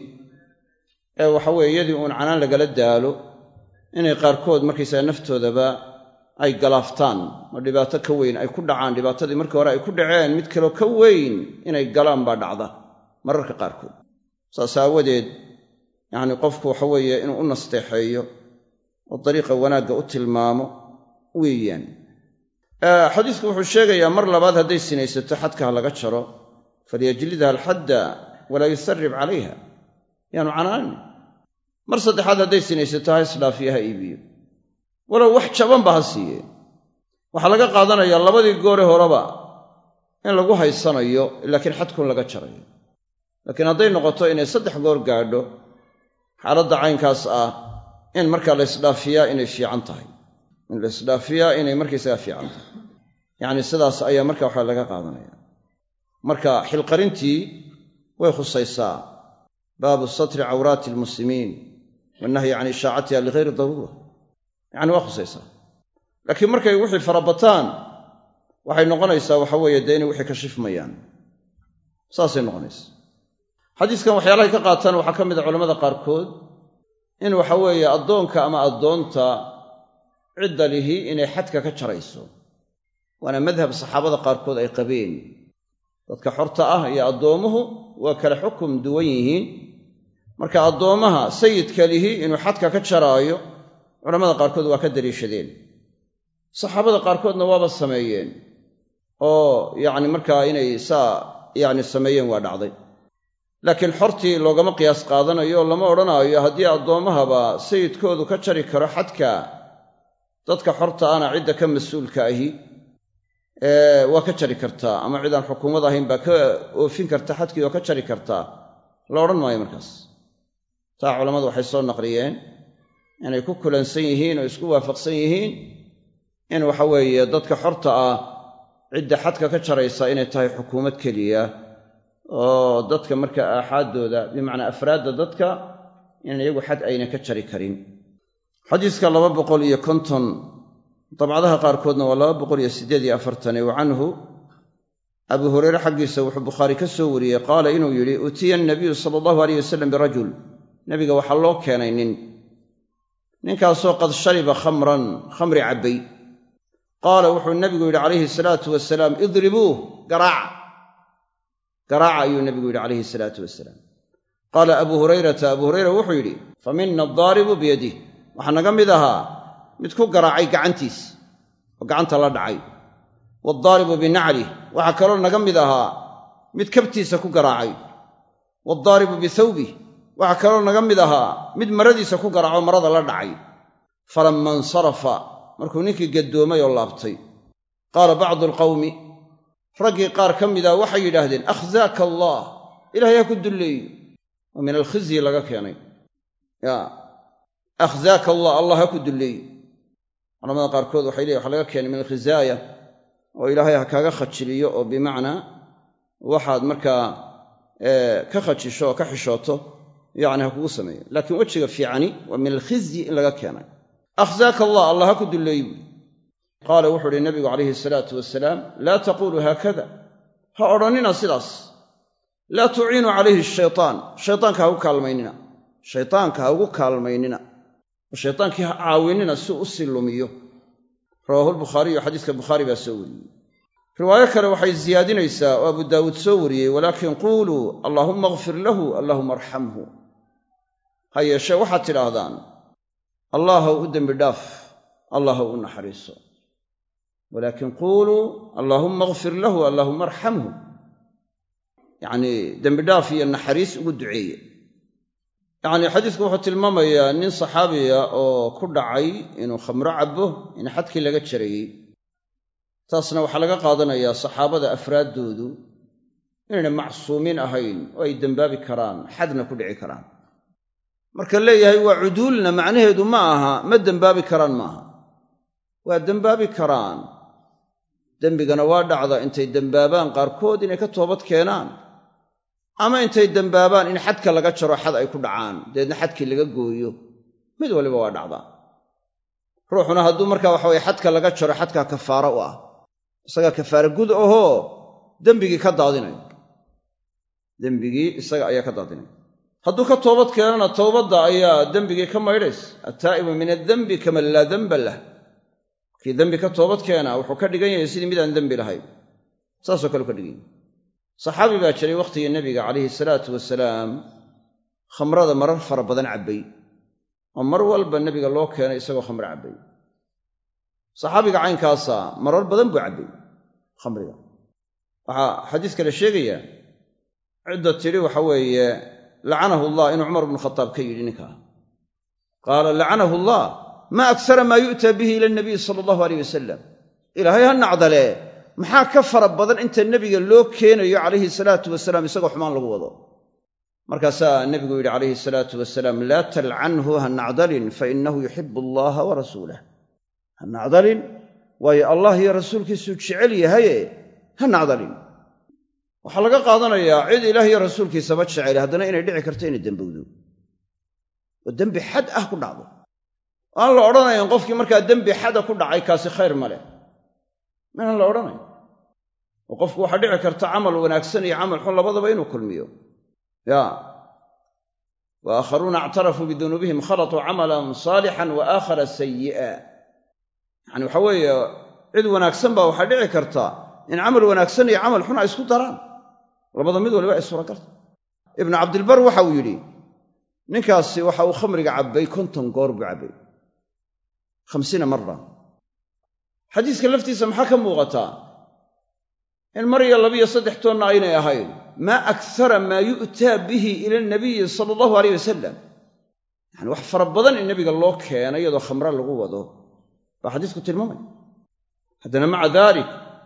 ee waxa weeye iyadii uun canaan lagala daalo inay qaarkood markaysaga naftoodaba ay galaaftaan ma dhibaato ka weyn ay ku dhacaan dhibaatadii markii hore ay ku dhaceen mid kaloo ka weyn inay galaan baa dhacda mararka qaarkood saas aawadeed yacni qofku waxa weeye inuu u nasteexeeyo oo dariiqa wanaagga u tilmaamo weeyaan xadiisku wuxuu sheegayaa mar labaad hadday sinaysato xadka ha laga jaro falyajlidha alxadda walaa yusarrib calayha yaanu canaanin mar saddexaad hadday sinaysato ha isdhaafiyo ha iibiyo walow wax jabanba ha siiye waxaa laga qaadanayaa labadii goore horeba in lagu haysanayo laakiin xadkun laga jarayo laakiin hadday noqoto inay saddex goor gaadho xaaladda caynkaas ah in markaa la isdhaafiyaa inay fiican tahay in la isdhaafiyaa inay markaysaga fiican tahay yacni sidaas ayaa marka waxaa laga qaadanaya marka xilqarintii way khusaysaa baabu satri cawraati almuslimiin wannahyi can ishaacatiha ligayri daruura yacni waa khusaysaa laakiin markay wixii farabataan waxay noqonaysaa waxa weeye dee inay wixii ka shifmayaan saasay noqonaysaa xadiiskan waxyaalahay ka qaataan waxaa ka mid a culammada qaarkood in waxa weeye addoonka ama addoonta cidda lihi inay xadka ka jarayso waana madhab saxaabada qaarkood ay qabeen dadka xorta ah iyo addoommuhu waa kala xukum duwan yihiin marka addoommaha sayidka lihi inuu xadka ka jaraayo culammada qaarkood waa ka daliishadeen saxaabada qaarkoodna waaba sameeyeen oo yacni markaa inay saa yacni sameeyeen waa dhacday laakiin xortii loogama qiyaas qaadanayo lama odhanaayo haddii addoommahaba sayidkoodu ka jari karo xadka dadka xorta ana cidda ka mas-uulka ahi waa ka jari kartaa ama cidaan xukuumad ahayn baa ka oofin karta xadkii oo ka jari kartaa la odhan maayo markaas taa culammadu waxay soo naqliyeen inay ku kulansan yihiin oo isku waafaqsan yihiin in waxa weeye dadka xorta ah cidda xadka ka jaraysa inay tahay xukuumad keliya oo dadka marka aaxaaddooda bimacnaa afraadda dadka inaan iyagu xad ayna ka jari karin xadiiska laba boqol iyo konton dabcadaha qaarkoodna waa laba boqol iyo siddeed iyo afartan wa canhu abu hureyre xaggiisa wuxuu bukhaari ka soo wariyey qaala inuu yidhi utiya annabiyu sala allahu alayh wasalam birajul nebiga waxaa loo keenay nin ninkaasoo qad shariba khamran khamri cabbay qaala wuxuu nebigu yidhi calayhi salaatu wasalaam idribuuh garaaca garaaca ayuu nebigu yidhi calayhi salaatu wasalaam qaala abu hurayrata abu hurayra wuxuu yidhi fa mina addaaribu biyadih waxaa naga mid ahaa mid ku garaacay gacantiis oo gacanta la dhacay waaddaaribu binaclih waxaa kaloo naga mid ahaa mid kabtiisa ku garaacay waaddaaribu bithawbih waxaa kaloo naga mid ahaa mid maradiisa ku garaaco marada la dhacay falamma insarafa markuu ninkii gaddoomay oo laabtay qaala bacdu alqawmi raggii qaar ka mida waxay yidhaahdeen akhzaaka allah ilahay ha ku dulleeyo oo min alkhizyi laga keenay ya akhzaaka allah allah ha ku dulleeyo culamada qaarkood waxay leeyihin waxa laga keenay min alkhizaaya oo ilaahay ha kaaga khajiliyo oo bimacnaa waxaad markaa ka khajisho oo ka xishooto yacni ha kugu sameeyo laakiin wejiga fiicani waa min alkhizyi in laga keenay akhzaaka allah allah ha ku dulleeyo qaala wuxuu uhi nabigu calayhi salaatu wasalaam laa taquulu haakada ha odhannina sidaas laa tuciinu calayhi ashaytaan shaytaanka ha u kaalmaynina shaytaanka ha ugu kaalmaynina oo shaytaankii ha caawinina si u sii lumiyo rawaahu lbukhaariyu xadiiska bukhaari baa soo wariyey riwaayo kale waxay siyaadinaysaa oo abu daawuud soo wariyey walaakin quuluu allaahumma akfir lahu allaahuma arxamhu ha yeeshee waxaad tidhaahdaan allaahw u dembi dhaaf allahw u naxariiso walaakin quuluu allaahumma akfir lahu allaahuma arxamhu yacnii dembi dhaaf iyo naxariis ugu duceeye yacnii xadiisku wuxuu tilmaamayaa nin saxaabiya oo ku dhacay inuu khamro cabbo in xadkii laga jarayey taasna waxaa laga qaadanayaa saxaabada afraaddoodu inayna macsuumiin ahayn oo ay dembaabi karaan xadna ku dhici karaan marka leeyahay waa cuduulna macnaheedu ma aha ma dembaabi karaan maaha waa dembaabi karaan dembigana waa dhacda intay dembaabaan qaarkood inay ka toobad keenaan ama intay dembaabaan in xadka laga jaro xad ay ku dhacaan dabeedna xadkii laga gooyo mid waliba waa dhacdaa ruuxuna hadduu markaa waxa weye xadka laga jaro xadkaa kafaaro u ah isagaa kafaare gud ahoo dembigii ka daadinayo dembigii isaga ayaa ka daadinaya hadduu ka toobad keenana towbadda ayaa dembigii ka maydhays attaa'ibu min addembi kaman laa demba lah kii dembi ka toobad keena wuxuu ka dhigan yahay sidii midaan dembi lahayn saasoo kale u ka dhigan yahay saxaabi baa jiray wakhtigii nebiga calayhi salaatu wasalaam khamrada marar fara badan cabbay oo mar walba nebiga loo keenay isagoo khamro cabbay saxaabiga caynkaasa marar badan buu cabbay khamriga waxaa xadiiska la sheegayaa cidda tidhi waxa weeye lacanahu allah inuu cumar bnu khataab ka yidhi ninkaa qaala lacanahu allah maa aksara maa yu'taa bihi ila nabiy sala allahu aleyh wasalam ilaahay ha nacdale maxaa ka fara badan inta nebiga loo keenayo calayhi salaatu wasalaam isagoo xumaan lagu wado markaasaa nebigu yidhi calayhi salaatu wasalaam laa talcanhu ha nacdalin fa innahu yuxibu allaha wa rasuulah ha nacdalin waayo allah iyo rasuulkiisuu jecel yahaye ha nacdalin waxaa laga qaadanayaa cid ilaah iyo rasuulkiisaba jecel haddana inay dhici karto inay dembowdo oo dembi xad ah ku dhacdo aan la odhanayn qofkii markaa dembi xada ku dhacay kaasi khayr ma leh minaan la odhanayn oo qofku waxaa dhici karta camal wanaagsan iyo camal xun labadaba inuu kulmiyo ya wa aakharuuna ictarafuu bidunuubihim khalatuu camalan saalixan wa aakhara sayi'a yacani waxa weeye cid wanaagsan baa waxaa dhici karta in camal wanaagsan iyo camal xun ay isku daraan labada mid waliba ay suuragalta ibnu cabdilbar waxa uu yidhi ninkaasi waxa uu khamriga cabbay konton goor buu cabbay khamsiina mara xadiiska laftiisa maxaa ka muuqataa in mar iyo labiyo saddex toonna aynay ahayn maa aksara maa yu'taa bihi ila nabiyi sala allahu aleyh wasalam yacani wax fara badan in nebiga loo keenay iyadoo khamre lagu wado baa xadiisku tilmaamaya haddana maca daalik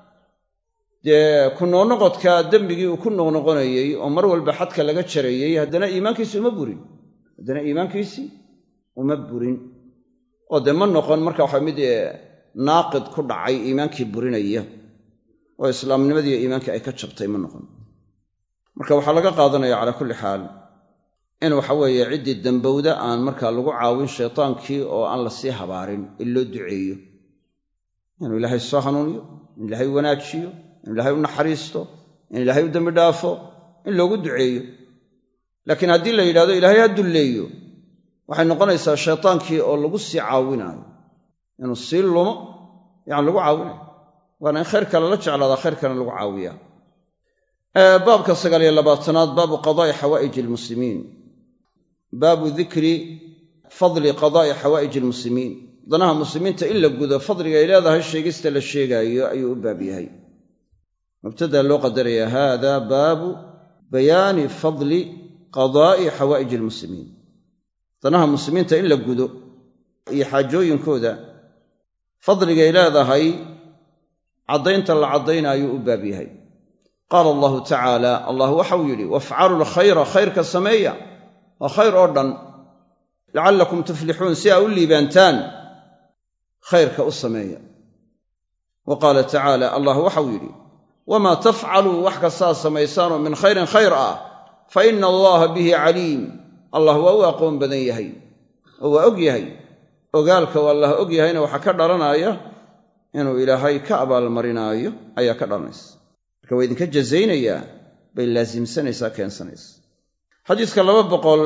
dee ku noqnoqodka dembigii uu ku noqnoqonayey oo mar walba xadka laga jarayey haddana iimaankiisii uma burin haddana iimaankiisii uma burin oo dee ma noqon marka waxa mid naaqid ku dhacay iimaankii burinaya oo islaamnimadiiyo iimaankii ay ka jabtay ma noqon marka waxaa laga qaadanaya calaa kulli xaal in waxa weeye ciddii dembowda aan markaa lagu caawin shaytaankii oo aan la sii habaarin in loo duceeyo inuu ilaahay soo hanuuniyo in ilaahay wanaajiyo in ilaahay u naxariisto in ilaahay u dembi dhaafo in loogu duceeyo laakiin haddii la yidhahdo ilaahay ha dulleeyo waxay noqonaysaa shaytaankii oo lagu sii caawinaayo inuu sii lumo yacani lagu caawinayo waana in khayr kale la jeclaadaa khayr kalena lagu caawiyaa baabka sagaal iyo labaatanaad baabu qadaa'i xawaa'iji almuslimiin baabu dikri fadli qadaa'i xawaa'iji almuslimiin danaha muslimiinta in la gudo fadliga ay leedahay sheegista la sheegaayo ayuu u baab yahay mubtada loo qadaraya hada baabu bayaani fadli qadaa'i xawaa'iji almuslimiin danaha muslimiinta in la gudo iyo xaajooyinkooda fadligay leedahay caddaynta la caddaynaayo u baab yahay qaala allahu tacaala allah waxau yidhi wafcalu lkhayra khayrka sameeya waa khayr oo dhan lacallakum tuflixuun si aa u liibaantaan khayrka u sameeya wa qaala tacaala allah waxau yidhi wamaa tafcaluu wax kastaa samaysaanoo min khayrin khayr ah fa ina allaha bihi caliim allah waa u aqoon badan yahay oo waa og yahay ogaalka waa allah og yahayna waxaa ka dhalanaya inuu ilaahay ka abaalmarinaayo ayaa ka dhalanaysa marka waa idinka jazaynayaa bay laasimsanaysaa keensanaysa xadiiska laba boqol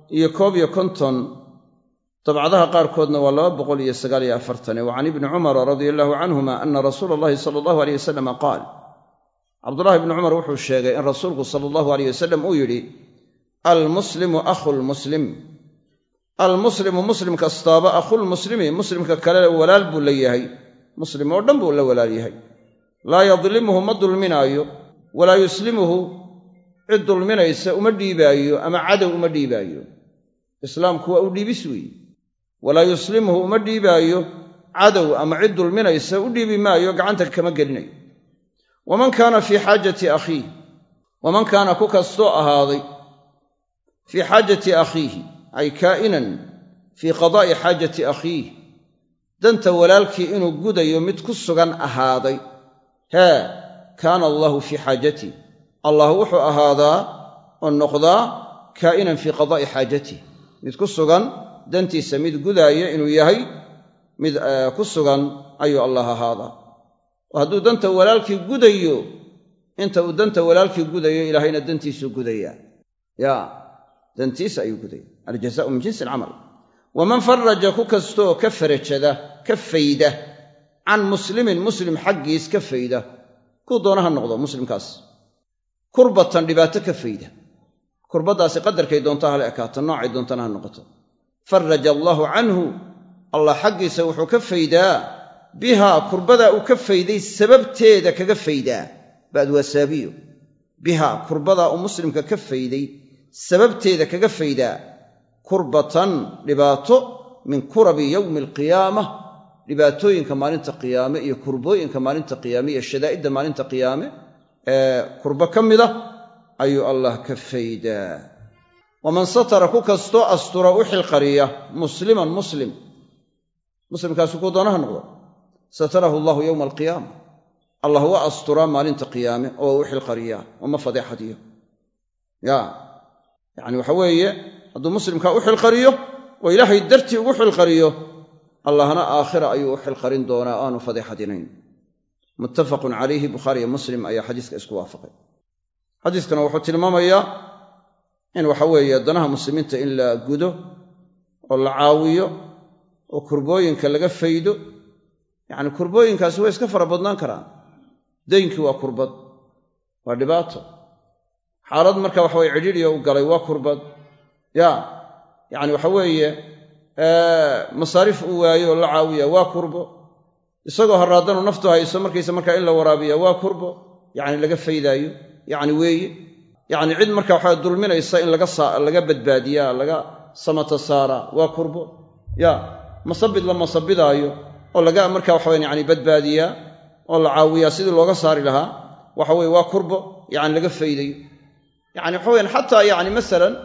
iyo koob iyo konton dabcadaha qaarkoodna waa laba boqol iyo sagaal iyo afartan wa can ibni cumara radia allahu canhuma ana rasuula allahi sala allahu alayh wasalam qaal cabdullahi ibni cumar wuxuu sheegay in rasuulku sala allahu alayh wasalam uu yidhi almuslimu akhu lmuslim almuslimu muslim kastaaba akhulmuslimi muslimka kale walaal buu la yahay muslim oo dhan buu la walaal yahay laa yadlimuhu ma dulminaayo walaa yuslimuhu cid dulminaysa uma dhiibaayo ama cadow uma dhiibaayo islaamku waa u dhiibis weeye walaa yuslimuhu uma dhiibaayo cadow ama cid dulminaysa u dhiibi maayo gacanta kama gelinayo waman kaana fii xaajati akhiih waman kaana ku kastoo ahaaday fii xaajati akhiihi ay kaa'inan fii qadaa'i xaajati akhiih danta walaalkii inuu gudayo mid ku sugan ahaaday haa kaana allaahu fii xaajatih allah wuxuu ahaadaa oo noqdaa kaa'inan fii qadaa'i xaajatih mid ku sugan dantiisa mid gudaaya inuu yahay mid ku sugan ayuu allah ahaadaa oo hadduu danta walaalkii gudayo inta uu danta walaalkii gudayo ilaahayna dantiisuu gudayaa yaa dantiisa ayuu gudaya aljazaa'u min jinsi alcamal waman faraja ku kastoo ka farajada ka fayda can muslimin muslim xaggiis ka fayda kuu doona ha noqdo muslimkaas kurbatan dhibaato ka fayda kurbaddaasi qadarkay doonta hala ekaato noocay doontana ha noqoto faraja allaahu canhu allah xaggiisa wuxuu ka faydaa bihaa kurbadaa uu ka fayday sababteeda kaga faydaa ba'd waa saabiyo bihaa kurbadaa uu muslimka ka fayday sababteeda kaga faydaa kurbatan dhibaato min kurabi yowmi alqiyaama dhibaatooyinka maalinta qiyaame iyo kurbooyinka maalinta qiyaame iyo shadaa'idda maalinta qiyaame ee kurbo ka mida ayuu allah ka faydaa waman satara ku kastoo astura u xilqariya musliman muslim muslimkaasu kuu doonaha noqdo satarahu allahu yowma alqiyaama allah waa asturaa maalinta qiyaame oo u xilqariyaa uma fadeexadiyo ya yacni waxa weeye hadduu muslimkaa u xilqariyo oo ilaahay dartii ugu xilqariyo allahna aakhira ayuu u xilqarin doonaa aanu fadeexadinayn muttafaqun calayhi bukhaariyo muslim ayaa xadiiska isku waafaqay xadiiskana wuxuu tilmaamayaa in waxa weeye danaha muslimiinta in la gudo oo la caawiyo oo kurbooyinka laga faydo yacni kurbooyinkaasi way iska fara badnaan karaan daynkii waa kurbad waa dhibaato xaalad marka waxa weye cidhiidhiya u galay waa kurbad ya yacni waxa weeye masaariif uu waayo oo la caawiya waa kurbo isagoo harraadanu naftu hayso markaysa markaa in la waraabiya waa kurbo yacni laga faydaayo yacni weeye yacni cid marka waxaa dulminaysa in laga laga badbaadiyaa laga samata saaraa waa kurbo ya masabid la masabidaayo oo laga marka waxaweyn yani badbaadiyaa oo la caawiyaa sidii looga saari lahaa waxa weye waa kurbo yacni laga faydayo yacni waxa weyaan xataa yacni masalan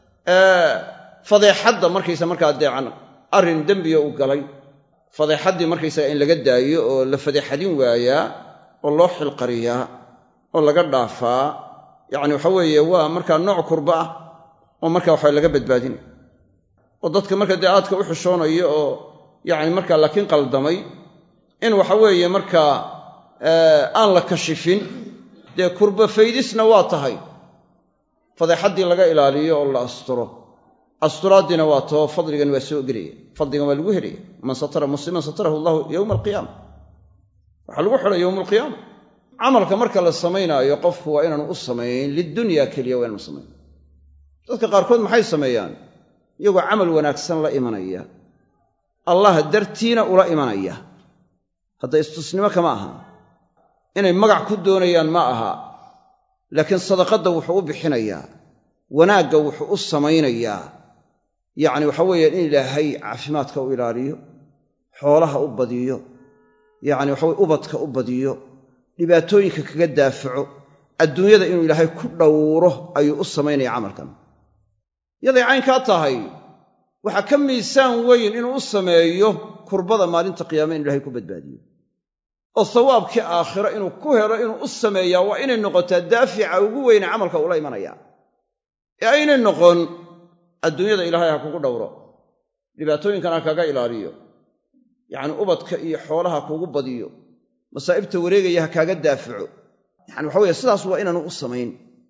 fadeexadda markaysa markaa deecan arrin dembiga u galay fadeexaddii markaysaga in laga daayo oo la fadeexadin waayaa oo loo xilqariyaa oo laga dhaafaa yacni waxa weeye waa markaa nooc kurba ah oo marka waxa laga badbaadinay oo dadka marka dee aadka u xishoonayo oo yacni markaa laakiin qaldamay in waxa weeye markaa aan la kashifin dee kurba faydisna waa tahay fadeexaddii laga ilaaliyo oo la asturo asturaaddiina waa too fadligan waa soo gelaya fadligan waa lagu helaya man satara musliman satarahu allahu yowma alqiyaama waxaa lagu xidhay yowma alqiyaama camalka marka la samaynaayo qofku waa inaanu u samayn lidunya keliya waa inaanu samayn dadka qaarkood maxay sameeyaan iyagoo camal wanaagsan la imanaya allah dartiina ula imanaya hadda istusnimo kama aha inay magac ku doonayaan ma aha laakiin sadaqadda wuxuu u bixinayaa wanaagga wuxuu u samaynayaa yacni waxa weeye in ilaahay caafimaadka u ilaaliyo xoolaha u badiyo yacni waxa weye ubadka u badiyo dhibaatooyinka kaga daafaco adduunyada inuu ilaahay ku dhowro ayuu u samaynaya camalkan yaday caynkaa tahay waxaa ka miisaan weyn inuu u sameeyo kurbada maalinta qiyaame inu ilahay ku badbaadiyo oo sawaabkii aakhiro inuu ku helo inuu u sameeyaa waa inay noqotaa daafica ugu weyne camalka ula imanaya ee aynay noqon adduunyada ilaahay ha kugu dhowro dhibaatooyinkan ha kaga ilaaliyo yacni ubadka iyo xoolaha kugu badiyo masaa'ibta wareegaya ha kaaga daafaco yacani waxa weeye sidaas waa inaanu u samayn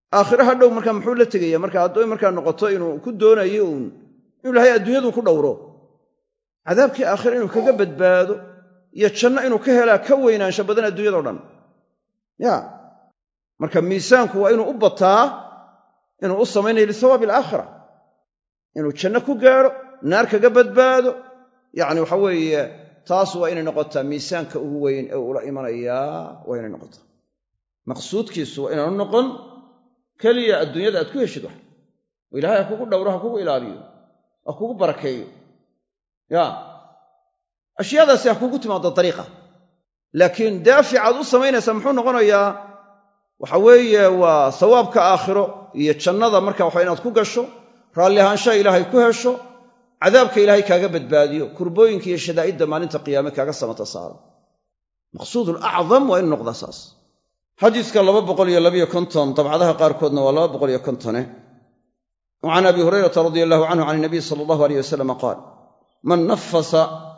aakhire hadhow markaa muxuu la tegaya marka hadduu markaa noqoto inuu ku doonayo uun inuu ilaahay adduunyadu ku dhowro cadaabkii aakhire inuu kaga badbaado iyo janno inuu ka helaa ka weynaansho badan adduunyadao dhan ya marka miisaanku waa inuu u bataa inuu u samaynayo lisawaabi alaakhira inuu janno ku gaadho naar kaga badbaado yacni waxa weeye taas waa inay noqotaa miisaanka ugu weyn ee ula imanayaa waa inay noqotaa maqsuudkiisu waa inaanu noqon keliya adduunyada aad ku heshid wax oo ilaahay ha kugu dhowro ha kugu ilaaliyo ha kugu barakeeyo ya ashyaadaasi ha kugu timaado dariiqa laakiin daaficaad u samaynaysaa muxuu noqonayaa waxa weeye waa sawaabka aakhiro iyo jannada marka waxa inaad ku gasho raalli ahaanshaha ilaahay ku hesho cadaabka ilaahay kaaga badbaadiyo kurbooyinka iyo shadaa'idda maalinta qiyaame kaaga samata saaro maqsuudul acdam waa inu noqdaa saas xadiiska laba boqol iyo labiyo konton dabcadaha qaarkoodna waa laba boqol iyo kontone وعن أبي هريرة رضي الله عنه عن النبي صلى الله عليه وسلم قال من نفس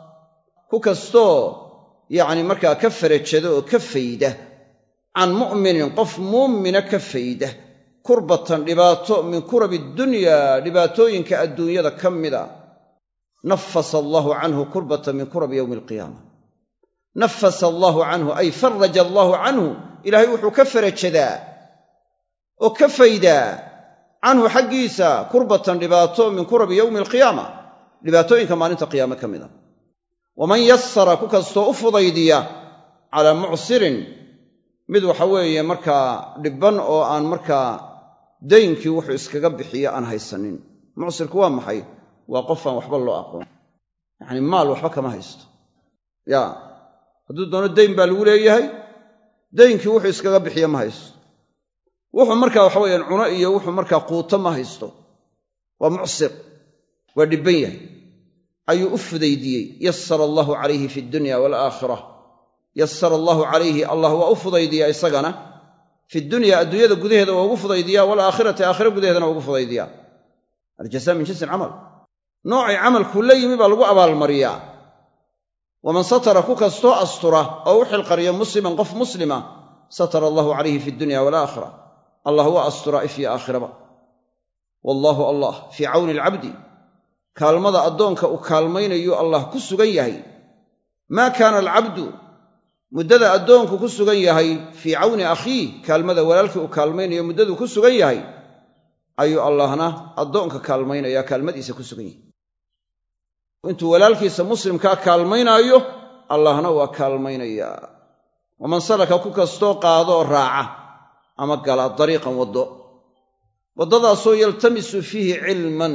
ككستو يعني مركا كفرت شدو كفيده عن مؤمن قف مؤمن كفيده كربة لباتو من كرب الدنيا لباتوين كالدنيا ذا كمدا نفس الله عنه كربة من كرب يوم القيامة نفس الله عنه أي فرج الله عنه إلهي وحو كفرت شدا وكفيده عنه حقيسا كربة لباتو من كرب يوم القيامة لباتوين كمان انت قيامة كمدا ومن يسر ككستو أفضيديا على معسر مدو حوية مركا لبن أو آن مركا دينكي وحو اسكاقب بحياء آن هايسانين معسر كوام محي وقفا وحب الله أقوم يعني مال وحبك ما هايست يا هدود دون الدين بالولي هاي دينكي وحو اسكاقب بحياء ما هايست وحو مركا وحوية العنائية وحو مركا قوتا ما هايستو ومعسر ودبية أي أفضيدي يسر الله عليه في الدنيا والآخرة يسر الله عليه الله وأفضيدي أي سقنا في الدنيا الدنيا ذا قده وأفضيدي والآخرة آخرة قده ذا وأفضيدي الجزاء من جنس العمل نوع عمل كلي يبقى لقوا المريا ومن سطر كوكستو أسطرة أو حلق ريا مسلما قف مسلما سطر الله عليه في الدنيا والآخرة الله هو أسطر في آخرة والله الله في عون العبد كالمضى أدونك وكالمين يو الله كسغيهي ما كان العبد مدد أدونك كسغيهي في عون أخيه كالمضى ولالك وكالمين يو مدد كسغيهي أي الله نا أدونك كالمين يا كالمدي سكسغيه وانتو ولالك سمسلم كالمين أيوه الله نا وكالمين يا ومن سلك كوكستو قاضو راعة أما قال طريقا وضو وضو سو يلتمس فيه علما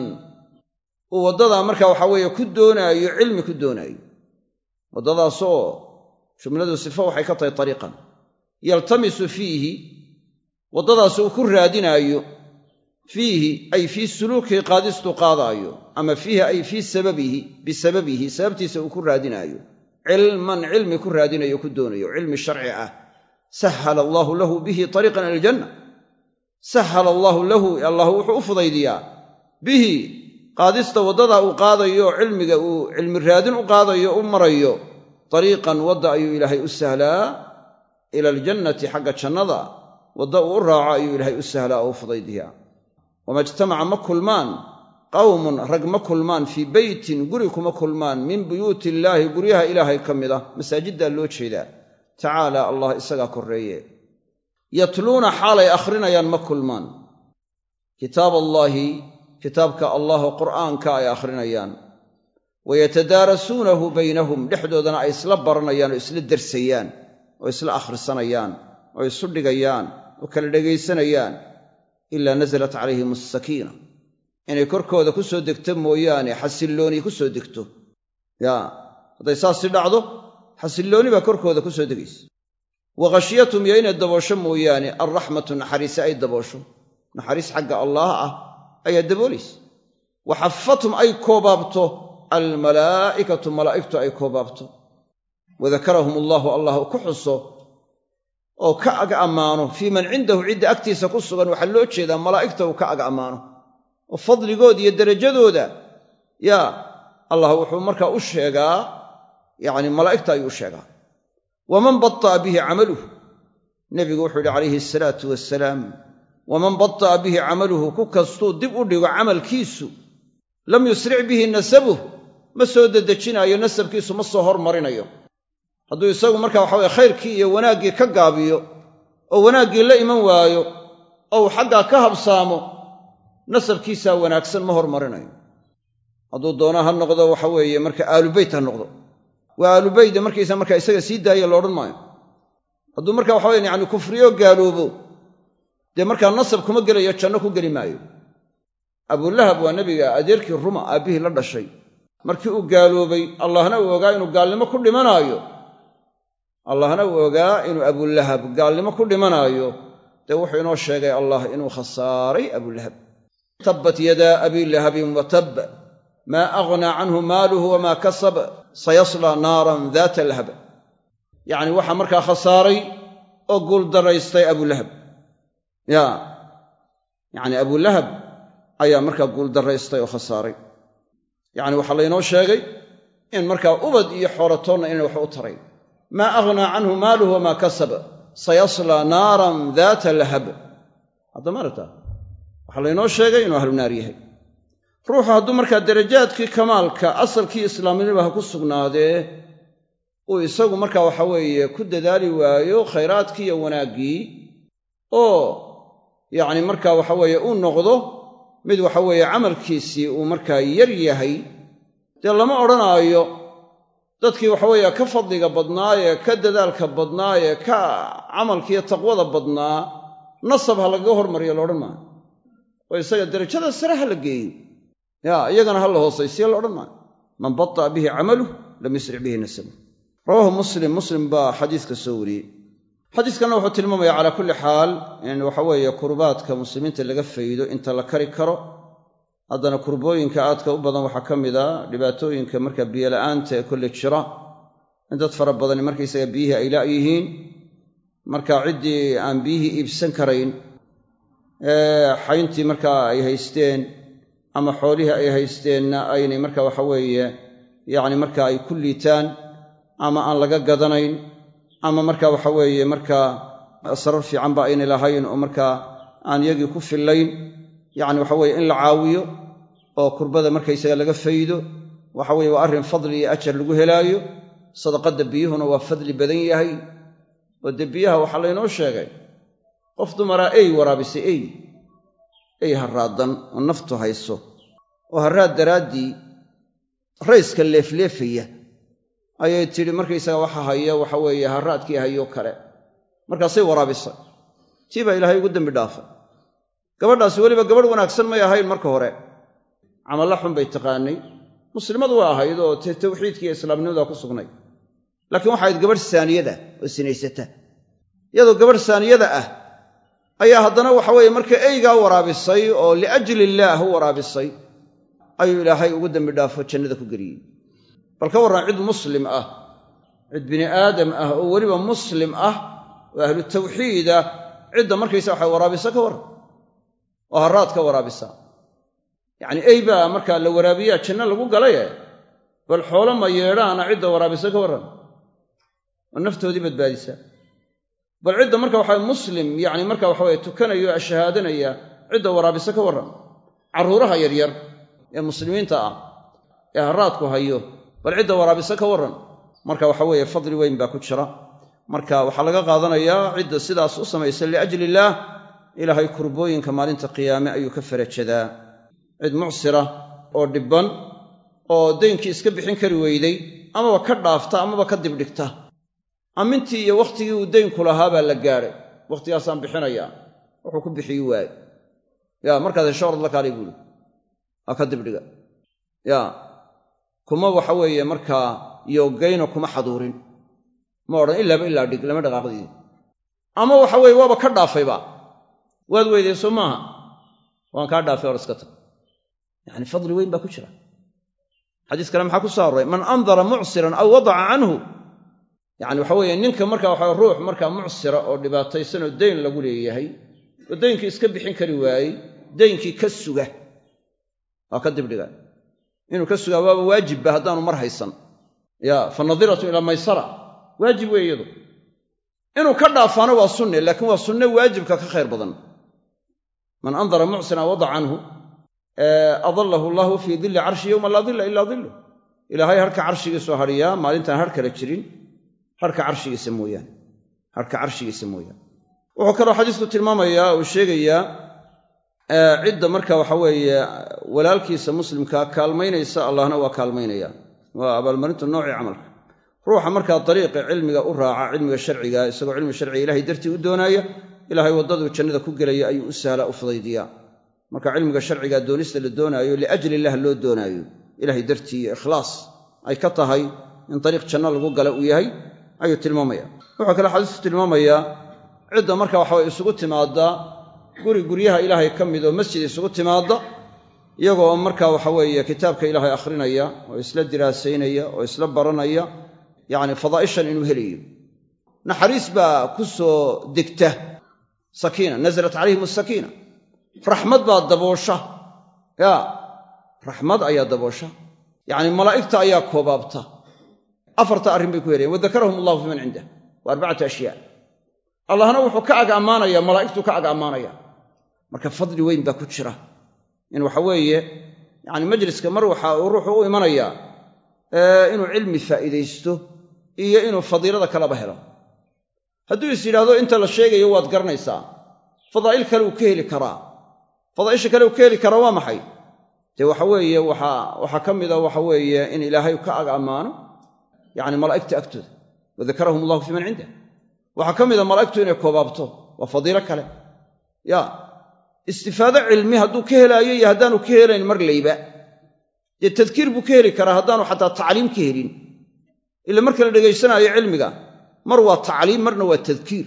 ووضدا marka waxa weeye ku doonayo cilmi ku doonayo wadada soo shumladu sifo waxay ka tahay tariiqan yaltamisu fihi wadada soo ku raadinayo fihi ay fi suluki qaadistu qaadayo ama fihi ay fi sababihi bisababihi sababtiisa uu ku raadinayo cilman cilmi ku raadinayo ku doonayo cilmi sharci ah sahala Allah lahu bihi tariiqan ila janna sahala Allah lahu Allah wuxuu fudaydiyaa bihi qaadista wadada uu qaadayo cilmiga uu cilmi raadin u qaadayo u marayo tariiqan wada ayu ilaahay u sahlaa ila aljannati xagga jannada wada uu raaco ayu ilaahay u sahlaa oo fudaydiyaa wama ijtamaca makulman qawmun ragma kulman fi baytin guri kuma kulman min buyuti illaahi guriyaha ilaahay kamida masaajida loo jeedaa taala allah isaga koreeye yatluuna xalay akhrinayaan makulman kitaab allahi kitaabka allah quraanka ay akhrinayaan wayatadaarasuunahu baynahum dhexdoodana ay isla baranayaan oo isla darsayaan oo isla akhrisanayaan oo isu dhigayaan oo kala dhageysanayaan illa nazalat calayhim as-sakiina inay korkooda ku soo degto mooyaane xasillooni ku soo degto ya haday saas dhacdo xasillooni ba korkooda ku soo degayso waqashiyatum yayna daboosho mooyaane arrahmatu naxariis ay daboosho naxariis xagga allah ah ay daboolis waxafatum ay koobabto almalaa'ikatu malaa'ikatu ay koobabto wadakarahum allah allah ku xuso oo ka aga amaano fi man cindahu cidda agtiisa ku sugan waxa loo jeedaa malaa'ikta uu ka aga amaano oo fadligood iyo darajadooda ya allah wuxuu markaa u sheegaa yaani malaa'ikta ayuu sheegaa waman batta bihi amaluhu nabigu wuxuu yiri calayhi salaatu wassalaam waman bata'a bihi camaluhu ku kastuu dib u dhigo camalkiisu lam yusric bihi nasabuh ma soo dedejinaayo nasabkiisu ma soo hormarinayo hadduu isagu markaa waxa weye khayrkii iyo wanaaggii ka gaabiyo oo wanaaggii la iman waayo oo uu xaggaa ka habsaamo nasabkiisaa wanaagsan ma hormarinayo hadduu doona ha noqdo waxa weeye marka aalubeyt ha noqdo waa aalubeyde markaysa markaa isaga sii daaya loodhan maayo hadduu markaa waxa weye yacni kufriyo gaaloobo dee markaa nasab kuma gelayo janno ku geli maayo abulahab waa nebiga adeerkii ruma aabbihii la dhashay markii uu gaaloobay allahna uu ogaa inuu gaalnimo ku dhimanaayo allahna uu ogaa inuu abulahab gaalnimo ku dhimanaayo dee wuxuu inoo sheegay allah inuu khasaaray abulahab tabbat yadaa abii lahabin wa tab maa aghnaa canhu maaluhu wamaa kasab sayaslaa naaran daata lahab yacni waxaa markaa khasaaray oo guuldaraystay abulahab ya yacni abulahab ayaa markaa guuldaraystay oo khasaaray yacni waxaa laynoo sheegay in markaa ubad iyo xoolatoonna inay wax u tarayn maa aghnaa canhu maaluhu wamaa kasab sayaslaa naaran daata lahab haddama aragtaa waxaa laynoo sheegay inuu ahlu naar yahay ruuxu hadduu markaa darajaadkii kamaalka asalkii islaamnimada ha ku sugnaadee uu isagu markaa waxa weeye ku dadaali waayo khayraadkii iyo wanaaggii oo yacni markaa waxa weeye uu noqdo mid waxa weeye camalkiisii uu markaa yar yahay dee lama odhanaayo dadkii waxa weeye ka fadliga badnaa ee ka dadaalka badnaa ee ka camalkiiyo taqwada badnaa nasab ha lagaga hormariyo laodhan maayo oo isaga darajada sare ha la geeyo yaa iyagana ha la hoosaysiyo laodhan maayo man bata'a bihi camaluh lam yusric bihi nasabuh rawaahu muslim muslim baa xadiiska soo wariyey xadiiskanna wuxuu tilmaamayaa calaa kulli xaal in waxa weeye kurbaadka muslimiinta laga faydo inta la kari karo haddana kurbooyinka aadka u badan waxaa ka mid a dhibaatooyinka marka biyola'aanta ee kolle jira in dad fara badani markaysaga biyihii ay la' yihiin marka ciddii aan biyihii iibsan karayn xayntii markaa ay haysteen ama xoolihii ay haysteenna aynay marka waxa weeye yacni marka ay ku liitaan ama aan laga gadanayn ama marka waxa weeye markaa sarar fiicanba aynay lahayn oo markaa aan yagii ku fillayn yacni waxa weeye in la caawiyo oo kurbada markaysaga laga faydo waxa weeye waa arrin fadli iyo ajar lagu helaayo sadaqadda biyuhuna waa fadli badan yahay oo dee biyaha waxaa laynoo sheegay qof dumaraa ey waraabisay ey ey harraadan oo naftu hayso oo harraad daraaddii rayska leefleefaya ayay tidhi markaysaga waxa haya waxa weeye harraadkii hayoo kale markaasay waraabisay tii baa ilaahay ugu dembi dhaafay gabadhaasi weliba gabadh wanaagsan may ahayn marka hore camalla xun bay taqaanay muslimadu waa ahayd oo te tawxiidkiiyo islaamnimada ku sugnay laakiin waxay ahayd gabadh saaniyada oo sinaysata iyadoo gabadh saaniyada ah ayaa haddana waxa weeye marka eygaa waraabisay oo liajli illaah u waraabisay ayuu ilaahay ugu dembi dhaafo jannada ku geliyey bal ka warran cid muslim ah cid bini aadam ah oo weliba muslim ah oo ahlu tawxiida cidda markaysa waxay waraabisa ka warran oo harraad ka waraabisa yacni ey baa markaa la waraabiyaa janno lagu galaye bal xoolo ma yeedhaana cidda waraabisa ka warran oo naftoodii badbaadisa bal cidda marka waxaa muslim yacni marka waxa weye tukanaya oo ashahaadanaya cidda waraabisa ka warran carruuraha yaryar ee muslimiinta ah ee harraadku hayo bal cidda waraabisa ka warran marka waxa weeye fadli weyn baa ku jira marka waxaa laga qaadanayaa cidda sidaas u samaysa liajli illaah ilaahay kurbooyinka maalinta qiyaame ayuu ka farajadaa cid mucsira oo dhibban oo daynkii iska bixin kari weyday amaba ka dhaafta amaba ka dibdhigta ammintii iyo wakhtigii uu daynku lahaa baa la gaadhay wakhtigaasaan bixinayaa wuxuu ku bixiyi waaye yaa markaad hesho orad la kaalay buuli waa ka dibdhiga yaa kuma waxa weeye markaa yoogayno kuma xaduurin ma odhan ilaaba ilaa dhig lama dhaqaaqdii ama waxa weeye waaba ka dhaafayba waad weyday soo maaha waan kaa dhaafay or iska tag yacni fadli weyn baa ku jira xadiis kale maxaa ku soo arooray man andara mucsiran aw wadaca canhu yacni waxa weeye ninka marka waxa ruux markaa mucsira oo dhibaataysanoo dayn lagu leeyahay oo daynkii iska bixin kari waayey daynkii ka suga waa ka dibdhiga inuu ka sugaa waaba waajibba haddaanu mar haysan yaa fa nadiratun ilaa maysara waajib weeye iyadu inuu ka dhaafaano waa sunne laakiin waa sunne waajibka ka khayr badan man andara mucsina wada canhu adallahu allahu fii dilli carshi yowma laa dilla ilaa dillu ilaahay harka carshigiisu hadhiyaa maalintaan har kala jirin harka carshigiisa mooyaane harka carshigiisa mooyaane wuxuu kaloo xadiisku tilmaamayaa uu sheegayaa cidda marka waxa weeye walaalkiisa muslimkaa kaalmaynaysa allahna waa kaalmaynaya waa abaalmarinta noocii camalka ruuxa markaa dariiqa cilmiga u raaca cilmiga sharciga isagoo cilmi sharciga ilaahay dartii u doonaaya ilaahay waddaduu jannada ku gelaya ayuu u sahlaa u fudaydiyaa marka cilmiga sharciga doonista la doonaayo liajli illah loo doonaayo ilaahay dartii iyo ikhlaas ay ka tahay in dariiq janno lagu gala uu yahay ayuu tilmaamaya wuxuu kale xadiisku tilmaamayaa cidda marka waxa way isugu timaadda guri guryaha ilaahay ka mid oo masjid isugu timaadda iyagoo marka waxa weeye kitaabka ilaahay akhrinaya oo isla diraasaynaya oo isla baranaya yacni fadaa'ishan inuu helayo naxariis baa ku soo degta sakiina nazalat calayhim asakiina raxmad baa daboosha yaa raxmad ayaa daboosha yacni malaa'igta ayaa koobaabta afarta arrin bay ku helayeen wadakarahum allahu fiman cindah wa arbacatu ashyaa allahna wuxuu ka ag ammaanaya malaa'igtuu ka ag ammaanaya marka fadli weyn baa ku jira in waxa weeye yacni majliska mar waxa uu ruuxu u imanayaa inuu cilmi faa'iidaysto iyo inuu fadiilada kalaba helo hadduu is yidhaahdo inta la sheegayo waad garanaysaa fadaa'il kale uu ka heli karaa fadaa'isha kale uu ka heli karaa waa maxay dee waxa weeye waxaa waxaa ka mida waxa weeye in ilaahay ka ag ammaano yacni malaa'igta agtooda wadakarahum allahu fiman cindah waxaa ka mida malaa'igtu inay koobaabto waa fadiilo kale ya istifaado cilmi hadduu ka helaayo iyo haddaanu ka helayn mar layba dee tadkiir buu ka heli karaa haddaanu xataa tacliim ka helin ila marka la dhegaysanaayo cilmiga mar waa tacliim marna waa tadkiir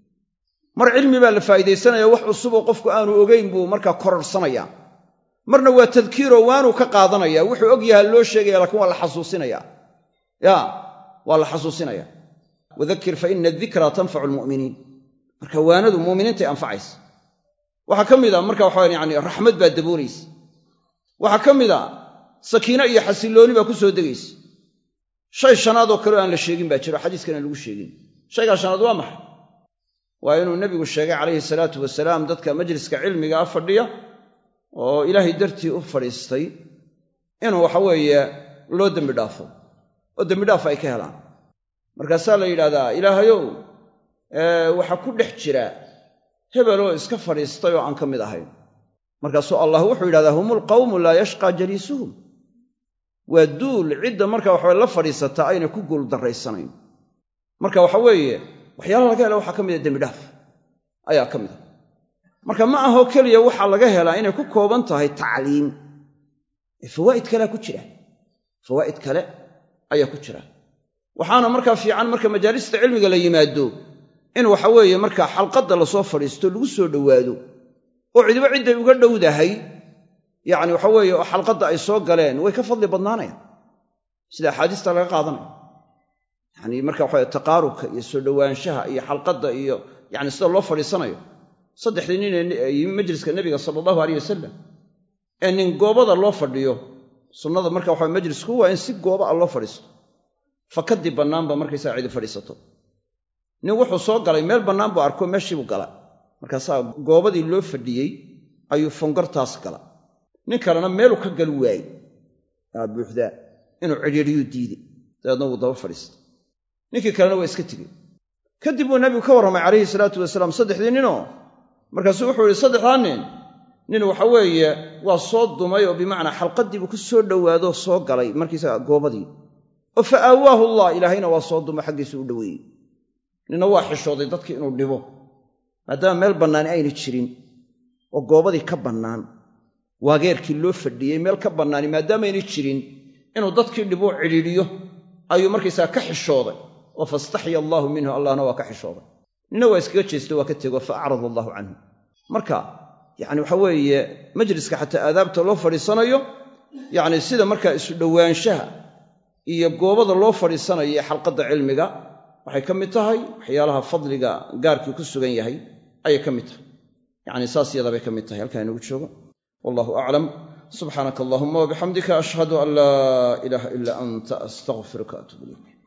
mar cilmi baa la faa'iidaysanaya wax cusub oo qofku aanu ogayn buu markaa kororsanaya marna waa tadkiiroo waanuu ka qaadanaya wuxuu og yahay loo sheegaya laakiin waa la xasuusinaya ya waa la xasuusinaya wadakir fa ina adikra tanfacu almu'miniin marka waanadu mu'miniintay anfacaysa waxaa ka mid a marka waxa yani raxmad baa daboolaysa waxaa ka mid a sakiino iyo xasillooni baa ku soo degaysa shay shanaad oo kaleo aan la sheegin baa jiro xadiiskana lagu sheegin shaygaa shanaad waa maxay waa inuu nebigu sheegay calayhi salaatu wasalaam dadka majliska cilmigaa fadhiya oo ilaahay dartii u fadhiistay inuu waxa weeye loo dembi dhaafo oo dembi dhaaf ay ka helaan markaasaa la yidhahdaa ilaahayow waxaa ku dhex jira hebeloo iska fadhiistay oo aan ka mid ahayn markaasuu allah wuxuu yidhahdaa hum ulqawmu laa yashqaa jaliisuhum waa duul cidda marka waxawe la fadhiisataa ayna ku guul darraysanayn marka waxa weeye waxyaalaha laga hela waxaa ka mida dembidhaaf ayaa ka mida marka ma ahoo keliya waxaa laga helaa inay ku kooban tahay tacliim ee fawaa'id kalea ku jira fawaa'id kale ayaa ku jira waxaana markaa fiican marka majaalista cilmiga la yimaado in waxa weeye markaa xalqadda lasoo fadhiisto lagu soo dhowaado oo cidiba cidday uga dhowdahay yacni waxa weeye oo xalqadda ay soo galeen way ka fadli badnaanayaan sida axaadiista laga qaadanaya yacni marka waxaweye taqaarubka iyo soo dhowaanshaha iyo xalqadda iyo yacni sida loo fadhiisanayo saddexdii nin ee yimi majliska nebiga sala allahu alayh wasalam ee nin goobada loo fadhiyo sunnada marka waxa majlisku waa in si gooba a loo fadhiisto fakadib bannaanba markaysaa cidi fadhiisato nin wuxuu soo galay meel bannaan buu arko meeshiibuu gala markaasaa goobadii loo fadhiyey ayuu fongartaas gala nin kalena meeluu ka gal waayey aa buuxdaa inuu cidhiidhiyuu diiday dabeedna wuu daba fadhiistay ninkii kalena waa iska tegey kadib buu nebigu ka warramay calayhi salaatu wasalaam saddexdii ninoo markaasuu wuxuu yidhi saddexdaa nin nin waxa weeye waa soo dumay oo bimacnaa xalqaddiibuu ku soo dhowaadoo soo galay markiisaga goobadii oo fa aawaahu allah ilaahayna waa soo dumay xaggiisa u dhoweeyey ninna waa xishooday dadkii inuu dhibo maadaama meel bannaani ayna jirin oo goobadii ka bannaan waageerkii loo fadhiyey meel ka bannaani maadaamaayna jirin inuu dadkii dhiboo cidhiidhiyo ayuu markaysaa ka xishooday oo fastaxya allaahu minhu allahna waa ka xishooday ninna waa iskaga jeestay waa ka tego fa acrada allaahu canhu marka yacni waxa weeye majliska xataa aadaabta loo fadhiisanayo yacni sida markaa isu dhowaanshaha iyo goobada loo fadhiisanayo ee xalqadda cilmiga waxay ka mid tahay waxyaalaha fadliga gaarkii ku sugan yahay ayay ka mid tahay yacni saas yadabay ka mid tahay halkaa inagu joogo wallahu aclam subxaanaka allahuma wabixamdika ashhadu an laa ilaaha ilaa anta astaqfiruka atuub ilayk